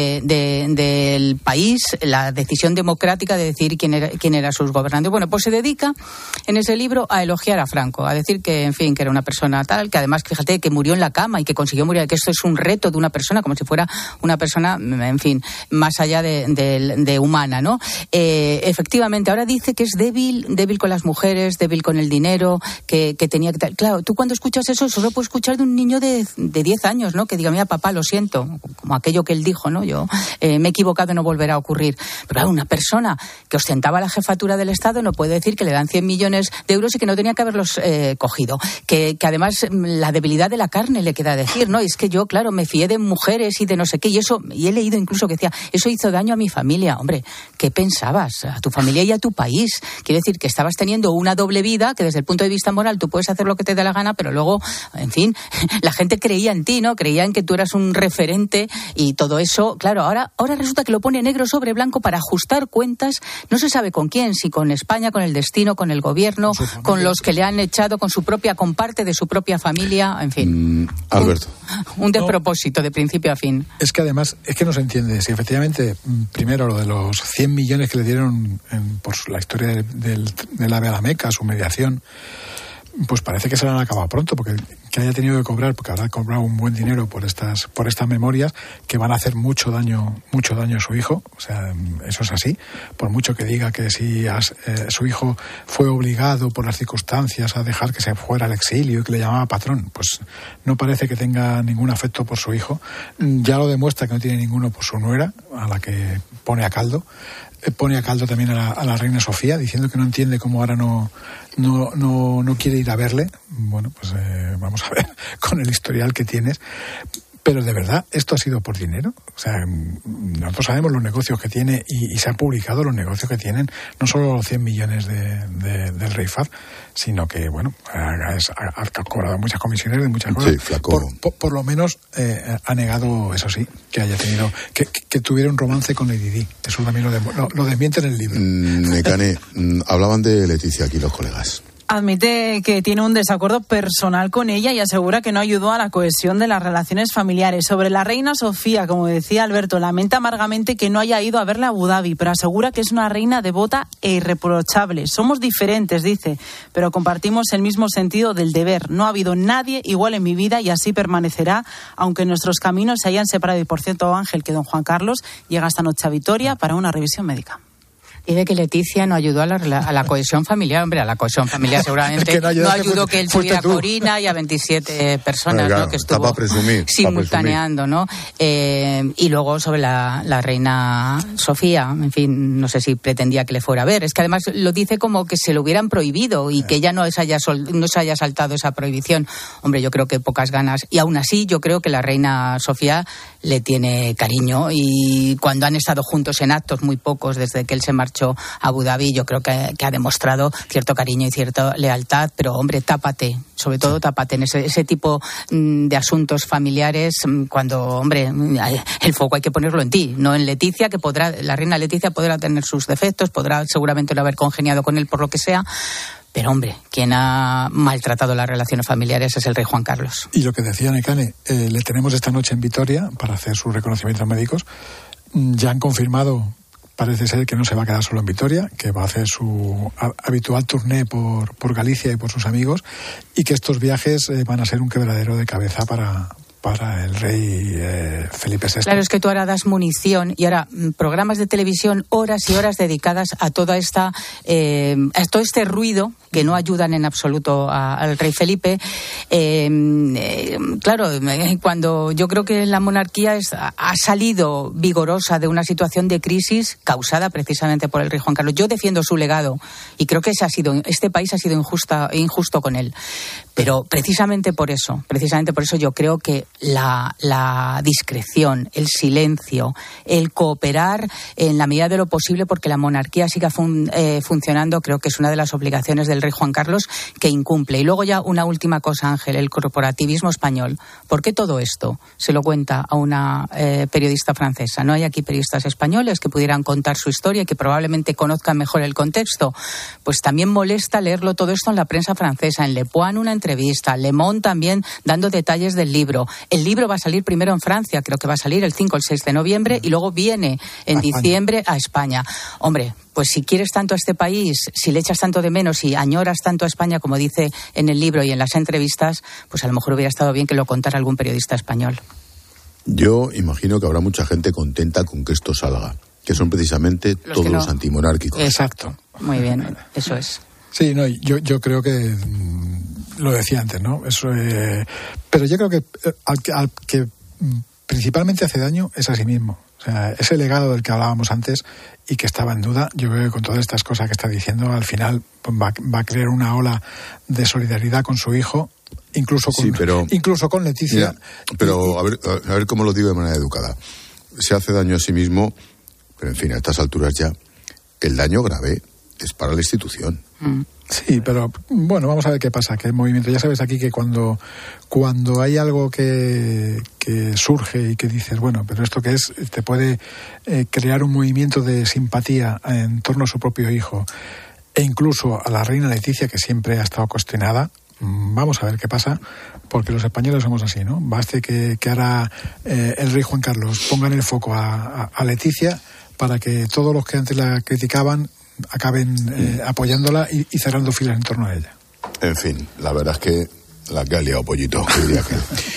del país la decisión democrática de decir quién era sus gobernantes. Bueno, pues se dedica en ese libro a elogiar a Franco, a decir que, en fin, que era una persona tal, que además, fíjate, que murió en la cama y que consiguió morir, que esto es un reto de una persona, como si fuera una persona, en fin, más allá de humana, ¿no? Efectivamente, ahora dice que es débil con las mujeres, débil con el dinero, que tenía que tal. Claro, tú cuando escuchas eso, solo puedes escuchar de un niño de 10 años, ¿no? Que diga, mira, papá, lo siento, como aquello que él dijo, ¿no? Yo me he equivocado, no volverá a ocurrir. Pero claro, una persona que ostentaba la jefatura del Estado no puede decir que le dan 100 millones de euros y que no tenía que haberlos cogido. Que además la debilidad de la carne le queda decir, ¿no? Y es que yo, claro, me fié de mujeres y de no sé qué, y he leído incluso que decía, eso hizo daño a mi familia. Hombre, ¿qué pensabas? A tu familia y a tu país. Quiere decir que estabas teniendo una doble vida, que desde el punto de vista moral tú puedes hacer lo que te dé la gana, pero luego, en fin, la gente creía en ti, ¿no? Creía en que tú eras un referente y todo eso, claro, ahora resulta que lo pone negro sobre blanco para ajustar cuentas, no se sabe con quién, si con España, con el destino, con el gobierno, con los que le han echado, con parte de su propia familia, en fin. Alberto. Un despropósito de principio a fin. Es que además, es que no se entiende si efectivamente, primero lo de los 100 millones que le dieron por la historia del AVE a la Meca, su mediación, pues parece que se le han acabado pronto, porque que haya tenido que cobrar, porque habrá cobrado un buen dinero por estas memorias que van a hacer mucho daño a su hijo. O sea, eso es así. Por mucho que diga que si su hijo fue obligado por las circunstancias a dejar que se fuera al exilio y que le llamaba patrón, pues no parece que tenga ningún afecto por su hijo. Ya lo demuestra que no tiene ninguno por su nuera, a la que pone a caldo. Pone a caldo también a la reina Sofía, diciendo que no entiende cómo ahora no quiere ir a verle. Bueno, pues vamos a ver con el historial que tienes. Pero de verdad, ¿esto ha sido por dinero? O sea, nosotros sabemos los negocios que tiene y se han publicado los negocios que tienen, no solo los 100 millones del rey Fahd, sino que, bueno, ha cobrado muchas comisiones de muchas cosas. Sí, flaco. Por lo menos ha negado, eso sí, que haya tenido, que tuviera un romance con Lady Di. Eso también lo desmiente en el libro. Nekane, hablaban de Leticia aquí los colegas. Admite que tiene un desacuerdo personal con ella y asegura que no ayudó a la cohesión de las relaciones familiares. Sobre la reina Sofía, como decía Alberto, lamenta amargamente que no haya ido a verla a Abu Dhabi, pero asegura que es una reina devota e irreprochable. Somos diferentes, dice, pero compartimos el mismo sentido del deber. No ha habido nadie igual en mi vida y así permanecerá, aunque nuestros caminos se hayan separado. Y por cierto, Ángel, que don Juan Carlos llega esta noche a Vitoria para una revisión médica. Dice que Leticia no ayudó a la cohesión familiar. Hombre, a la cohesión familiar seguramente no ayudó que él tuviera Corina y a 27 personas, claro, ¿no? Que estuvo simultaneando, ¿no? Y luego sobre la reina Sofía, en fin, no sé si pretendía que le fuera a ver. Es que además lo dice como que se lo hubieran prohibido y que ella no se haya saltado esa prohibición. Hombre, yo creo que pocas ganas. Y aún así, yo creo que la reina Sofía le tiene cariño y cuando han estado juntos en actos, muy pocos, desde que él se marchó a Abu Dhabi, yo creo que ha demostrado cierto cariño y cierta lealtad, pero hombre, tápate, sobre todo tápate en ese tipo de asuntos familiares, cuando, hombre, el foco hay que ponerlo en ti, no en Leticia, que la reina Leticia podrá tener sus defectos, podrá seguramente no haber congeniado con él por lo que sea, pero hombre, quien ha maltratado las relaciones familiares es el rey Juan Carlos. Y lo que decía Nekane, le tenemos esta noche en Vitoria para hacer sus reconocimientos médicos. Ya han confirmado, parece ser que no se va a quedar solo en Vitoria, que va a hacer su habitual tourné por Galicia y por sus amigos, y que estos viajes van a ser un quebradero de cabeza para el rey Felipe VI. Claro, es que tú ahora das munición y ahora programas de televisión, horas y horas dedicadas a toda a todo este ruido que no ayudan en absoluto al rey Felipe. Claro, cuando yo creo que la monarquía ha salido vigorosa de una situación de crisis causada precisamente por el rey Juan Carlos. Yo defiendo su legado y creo que este país ha sido injusto con él. Pero precisamente por eso yo creo que la discreción, el silencio, el cooperar en la medida de lo posible porque la monarquía siga funcionando, creo que es una de las obligaciones del rey Juan Carlos que incumple. Y luego ya una última cosa, Ángel, el corporativismo español. ¿Por qué todo esto se lo cuenta a una periodista francesa? ¿No hay aquí periodistas españoles que pudieran contar su historia y que probablemente conozcan mejor el contexto? Pues también molesta leerlo todo esto en la prensa francesa, en Le Point una entrevista, Le Monde también dando detalles del libro. El libro va a salir primero en Francia, creo que va a salir el 5 o el 6 de noviembre y luego viene en diciembre a España. Hombre, pues si quieres tanto a este país, si le echas tanto de menos y añoras tanto a España como dice en el libro y en las entrevistas, pues a lo mejor hubiera estado bien que lo contara algún periodista español. Yo imagino que habrá mucha gente contenta con que esto salga, que son precisamente todos los antimonárquicos. Exacto, muy bien, eso es. Sí, no, yo creo que lo decía antes, ¿no? Eso, pero yo creo que al que principalmente hace daño es a sí mismo. O sea, ese legado del que hablábamos antes y que estaba en duda, yo creo que con todas estas cosas que está diciendo, al final pues, va a crear una ola de solidaridad con su hijo, incluso con Leticia. Mira, pero a ver cómo lo digo de manera educada. Se hace daño a sí mismo, pero en fin, a estas alturas ya, el daño grave es para la institución. Sí, pero bueno, vamos a ver qué pasa, que el movimiento, ya sabes aquí que cuando hay algo que surge y que dices, bueno, pero esto que es, te puede crear un movimiento de simpatía en torno a su propio hijo, e incluso a la reina Leticia, que siempre ha estado cuestionada. Vamos a ver qué pasa, porque los españoles somos así, ¿no? Baste que ahora el rey Juan Carlos ponga en el foco a Leticia para que todos los que antes la criticaban acaben apoyándola y cerrando filas en torno a ella. En fin, la verdad es que la que ha liado Pollito, que diría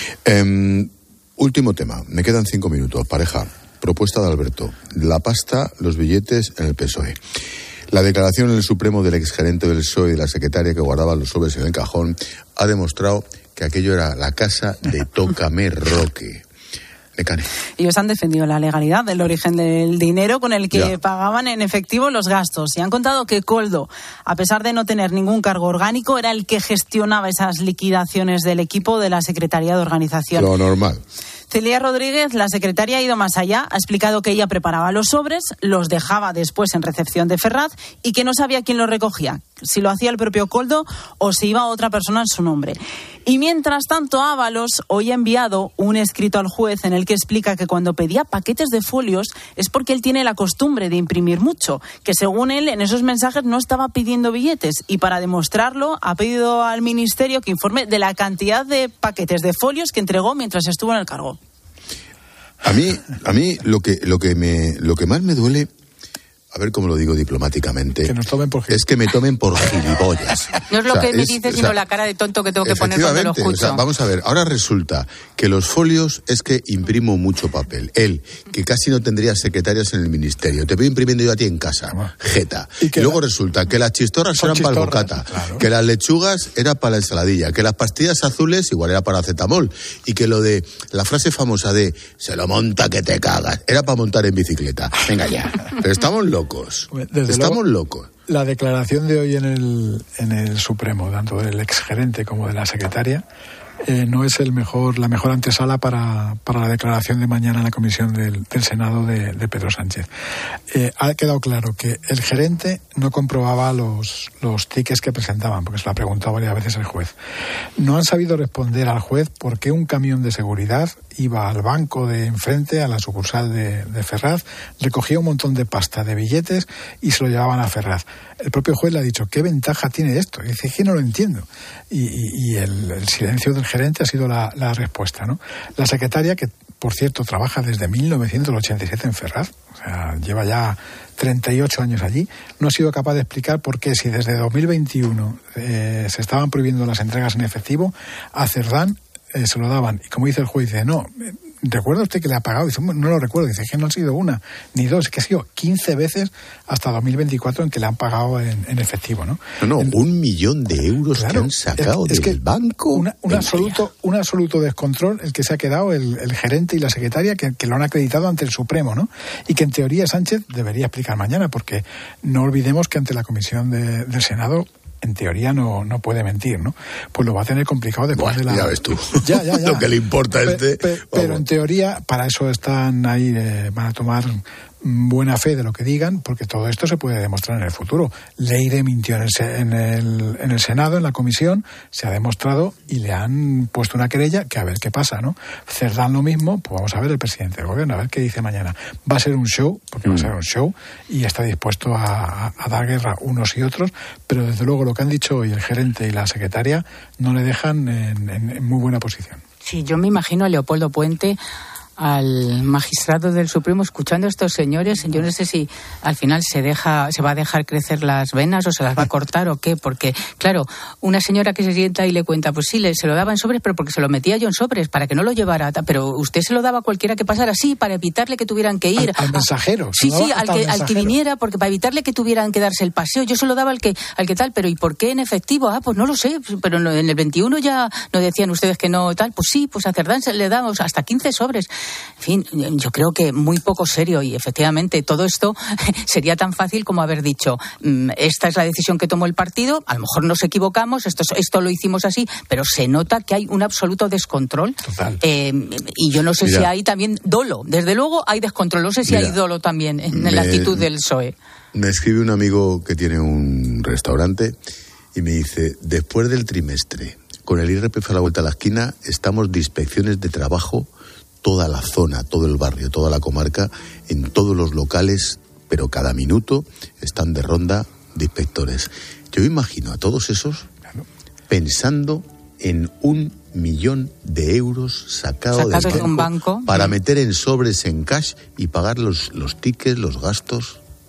que. Último tema, me quedan 5 minutos. Pareja, propuesta de Alberto. La pasta, los billetes en el PSOE. La declaración en el Supremo del exgerente del PSOE y de la secretaria que guardaba los sobres en el cajón ha demostrado que aquello era la casa de Tócame Roque. Ellos han defendido la legalidad del origen del dinero con el que pagaban en efectivo los gastos y han contado que Koldo, a pesar de no tener ningún cargo orgánico, era el que gestionaba esas liquidaciones del equipo de la Secretaría de Organización. Lo normal. Celia Rodríguez, la secretaria, ha ido más allá, ha explicado que ella preparaba los sobres, los dejaba después en recepción de Ferraz y que no sabía quién los recogía, si lo hacía el propio Koldo o si iba otra persona en su nombre. Y mientras tanto, Ábalos hoy ha enviado un escrito al juez en el que explica que cuando pedía paquetes de folios es porque él tiene la costumbre de imprimir mucho, que según él en esos mensajes no estaba pidiendo billetes y para demostrarlo ha pedido al ministerio que informe de la cantidad de paquetes de folios que entregó mientras estuvo en el cargo. A mí lo que más me duele, a ver cómo lo digo diplomáticamente, que nos tomen por es que me tomen por gilipollas. No es lo que me dice, sino la cara de tonto que tengo que poner cuando lo escucho. Vamos a ver, ahora resulta que los folios es que imprimo mucho papel. Él, que casi no tendría secretarias en el ministerio, te voy imprimiendo yo a ti en casa, jeta. Y luego resulta que las chistorras eran para el bocata, claro, que las lechugas era para la ensaladilla, que las pastillas azules igual era para acetamol, y que lo de la frase famosa de se lo monta que te cagas, era para montar en bicicleta. Venga ya, pero estamos locos. Estamos locos. La declaración de hoy en el Supremo, tanto del exgerente como de la secretaria, no es la mejor antesala para la declaración de mañana en la comisión del Senado de Pedro Sánchez. Ha quedado claro que el gerente no comprobaba los tickets que presentaban, porque se lo ha preguntado varias veces el juez. No han sabido responder al juez por qué un camión de seguridad iba al banco de enfrente, a la sucursal de Ferraz, recogía un montón de pasta, de billetes, y se lo llevaban a Ferraz. El propio juez le ha dicho, ¿qué ventaja tiene esto? Y dice, que no lo entiendo. Y el silencio del gerente ha sido la respuesta, ¿no? La secretaria, que por cierto trabaja desde 1987 en Ferraz, o sea, lleva ya 38 años allí, no ha sido capaz de explicar por qué, si desde 2021 se estaban prohibiendo las entregas en efectivo, a Cerdán se lo daban. Y como dice el juez, dice, no, ¿recuerda usted que le ha pagado? Dice, no lo recuerdo. Dice, que no han sido una ni dos, es que ha sido 15 veces hasta 2024 en que le han pagado en efectivo, ¿no? No, 1 millón de euros claro, que han sacado del banco. Un absoluto descontrol el que se ha quedado el gerente y la secretaria que lo han acreditado ante el Supremo, ¿no? Y que en teoría Sánchez debería explicar mañana, porque no olvidemos que ante la comisión del Senado en teoría no puede mentir, ¿no? Pues lo va a tener complicado después de la... Ya ves tú. Ya. Lo que le importa a pero en teoría, para eso están ahí, van a tomar buena fe de lo que digan, porque todo esto se puede demostrar en el futuro. Leire mintió en el Senado, en la comisión, se ha demostrado y le han puesto una querella que a ver qué pasa, ¿no? Cerdán lo mismo, pues vamos a ver el presidente del gobierno, a ver qué dice mañana. Va a ser un show, porque va a ser un show, y está dispuesto a dar guerra unos y otros, pero desde luego lo que han dicho hoy el gerente y la secretaria no le dejan en muy buena posición. Sí, yo me imagino a Leopoldo Puente, al magistrado del Supremo, escuchando a estos señores. Yo no sé si al final se va a dejar crecer las venas o se las va a cortar o qué, porque claro, una señora que se sienta y le cuenta, pues sí, se lo daba en sobres, pero porque se lo metía yo en sobres, para que no lo llevara, pero usted se lo daba a cualquiera que pasara, sí, para evitarle que tuvieran que ir. Al mensajero. Sí, al que viniera, porque para evitarle que tuvieran que darse el paseo, yo se lo daba al que tal, pero ¿y por qué en efectivo? Pues no lo sé, pero en el 21 ya no decían ustedes que no tal, pues sí, pues a Cerdán le damos hasta 15 sobres. En fin, yo creo que muy poco serio, y efectivamente todo esto sería tan fácil como haber dicho, esta es la decisión que tomó el partido, a lo mejor nos equivocamos, esto lo hicimos así, pero se nota que hay un absoluto descontrol. Total. Y yo no sé si hay también dolo, desde luego hay descontrol, no sé si hay dolo también en la actitud del PSOE. Me escribe un amigo que tiene un restaurante y me dice, después del trimestre, con el IRPF a la vuelta de la esquina, estamos de inspecciones de trabajo toda la zona, todo el barrio, toda la comarca, en todos los locales, pero cada minuto están de ronda de inspectores. Yo me imagino a todos esos pensando en 1 millón de euros sacados de un banco para meter en sobres en cash y pagar los tickets, los gastos.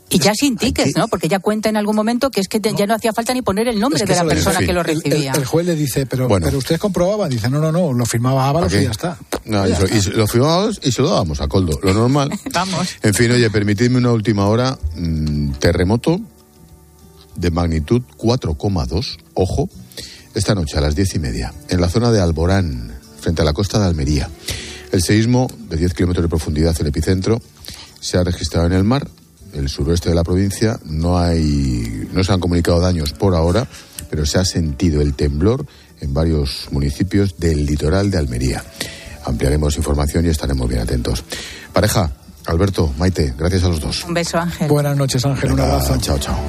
Y ya sin tickets, ¿no? Porque ya cuenta en algún momento que es que ya no hacía falta ni poner el nombre de la persona que lo recibía. El juez le dice, pero ustedes comprobaban. Dice, no, lo firmaba Ábalos y ya está. No, y lo firmábamos y se lo dábamos a Koldo, lo normal. Vamos. En fin, oye, permitidme una última hora. Terremoto de magnitud 4,2, ojo, esta noche a las 10:30, en la zona de Alborán, frente a la costa de Almería. El seísmo de 10 kilómetros de profundidad, el epicentro, se ha registrado en el mar, el suroeste de la provincia. No se han comunicado daños por ahora, pero se ha sentido el temblor en varios municipios del litoral de Almería. Ampliaremos información y estaremos bien atentos. Pareja, Alberto, Maite, gracias a los dos. Un beso, Ángel. Buenas noches, Ángel. Un abrazo. Chao. Chao.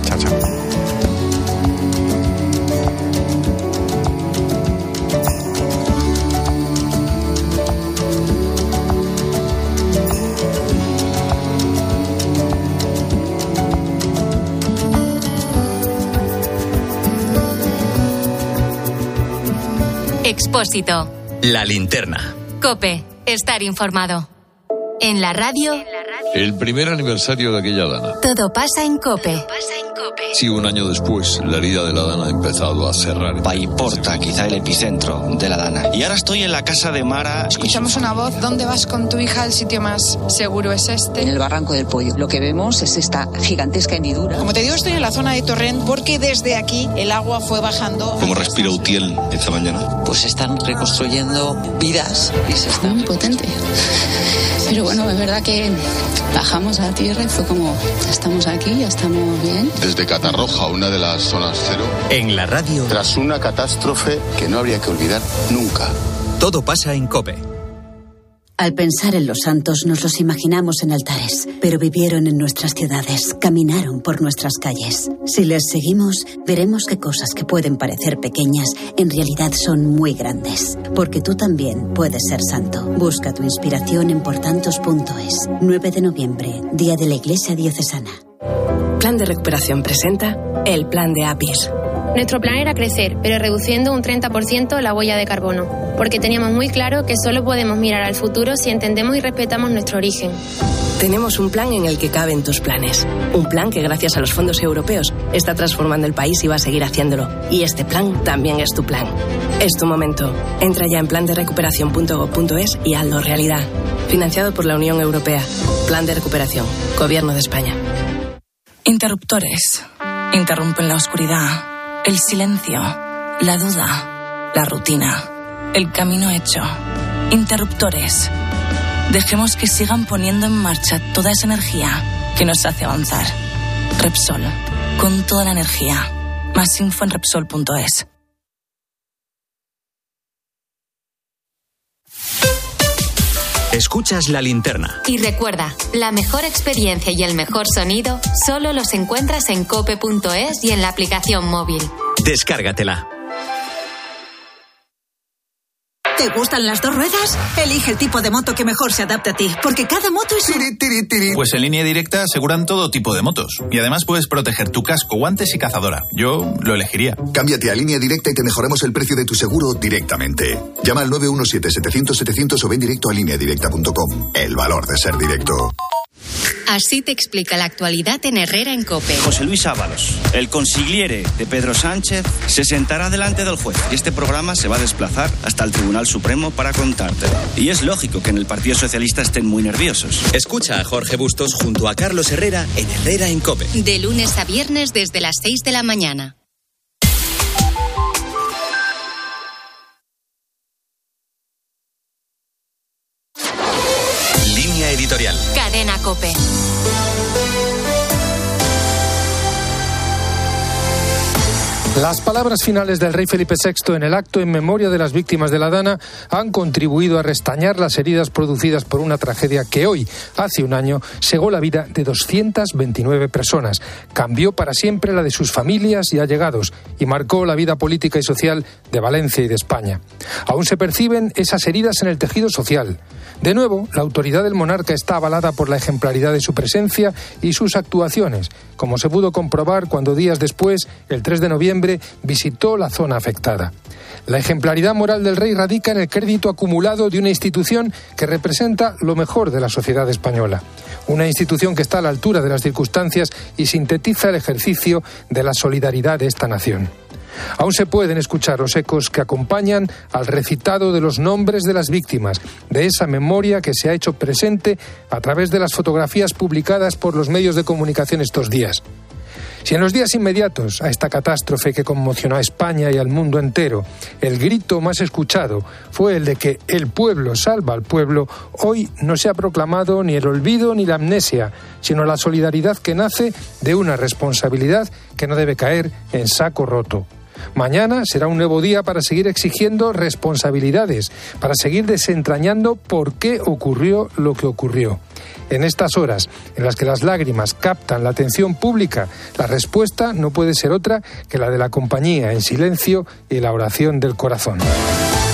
Expósito. La linterna. COPE. Estar informado. En la radio. El primer aniversario de aquella dana. Todo pasa en COPE. Si un año después la herida de la dana ha empezado a cerrar. Paiporta, quizá el epicentro de la dana. Y ahora estoy en la casa de Mara. Escuchamos una voz. ¿Dónde vas con tu hija? El sitio más seguro es este. En el Barranco del Pollo. Lo que vemos es esta gigantesca hendidura. Como te digo, estoy en la zona de Torrent porque desde aquí el agua fue bajando. ¿Cómo respira Utiel esta mañana? Pues están reconstruyendo vidas y se está muy potente. Pero bueno, es verdad que bajamos a tierra y fue como, ya estamos aquí, ya estamos bien. Desde Catarroja, una de las zonas cero. En la radio. Tras una catástrofe que no habría que olvidar nunca. Todo pasa en COPE. Al pensar en los santos nos los imaginamos en altares, pero vivieron en nuestras ciudades, caminaron por nuestras calles. Si les seguimos, veremos que cosas que pueden parecer pequeñas en realidad son muy grandes, porque tú también puedes ser santo. Busca tu inspiración en portantos.es. 9 de noviembre, Día de la Iglesia Diocesana. Plan de Recuperación presenta el Plan de APIS. Nuestro plan era crecer, pero reduciendo un 30% la huella de carbono, porque teníamos muy claro que solo podemos mirar al futuro si entendemos y respetamos nuestro origen. Tenemos un plan en el que caben tus planes. Un plan que gracias a los fondos europeos está transformando el país y va a seguir haciéndolo. Y este plan también es tu plan. Es tu momento. Entra ya en planderecuperación.gov.es y hazlo realidad. Financiado por la Unión Europea. Plan de Recuperación. Gobierno de España. Interruptores. Interrumpen la oscuridad, el silencio, la duda, la rutina, el camino hecho. Interruptores. Dejemos que sigan poniendo en marcha toda esa energía que nos hace avanzar. Repsol, con toda la energía. Más info en Repsol.es. Escuchas La Linterna. Y recuerda, la mejor experiencia y el mejor sonido solo los encuentras en cope.es y en la aplicación móvil. Descárgatela. ¿Te gustan las dos ruedas? Elige el tipo de moto que mejor se adapte a ti, porque cada moto es Pues en Línea Directa aseguran todo tipo de motos. Y además puedes proteger tu casco, guantes y cazadora. Yo lo elegiría. Cámbiate a Línea Directa y te mejoramos el precio de tu seguro directamente. Llama al 917-700-700 o ven directo a lineadirecta.com. El valor de ser directo. Así te explica la actualidad en Herrera en COPE. José Luis Ábalos, el consigliere de Pedro Sánchez, se sentará delante del juez y este programa se va a desplazar hasta el Tribunal Supremo para contártelo. Y es lógico que en el Partido Socialista estén muy nerviosos. Escucha a Jorge Bustos junto a Carlos Herrera en Herrera en COPE. De lunes a viernes desde las 6 de la mañana. Línea editorial. Cadena COPE. Las palabras finales del rey Felipe VI en el acto en memoria de las víctimas de la Dana han contribuido a restañar las heridas producidas por una tragedia que hoy, hace un año, cegó la vida de 229 personas, cambió para siempre la de sus familias y allegados y marcó la vida política y social de Valencia y de España. Aún se perciben esas heridas en el tejido social. De nuevo, la autoridad del monarca está avalada por la ejemplaridad de su presencia y sus actuaciones, como se pudo comprobar cuando días después, el 3 de noviembre, septiembre visitó la zona afectada. La ejemplaridad moral del rey radica en el crédito acumulado de una institución que representa lo mejor de la sociedad española. Una institución que está a la altura de las circunstancias y sintetiza el ejercicio de la solidaridad de esta nación. Aún se pueden escuchar los ecos que acompañan al recitado de los nombres de las víctimas, de esa memoria que se ha hecho presente a través de las fotografías publicadas por los medios de comunicación estos días. Si en los días inmediatos a esta catástrofe que conmocionó a España y al mundo entero, el grito más escuchado fue el de que el pueblo salva al pueblo, hoy no se ha proclamado ni el olvido ni la amnesia, sino la solidaridad que nace de una responsabilidad que no debe caer en saco roto. Mañana será un nuevo día para seguir exigiendo responsabilidades, para seguir desentrañando por qué ocurrió lo que ocurrió. En estas horas en las que las lágrimas captan la atención pública, la respuesta no puede ser otra que la de la compañía en silencio y la oración del corazón.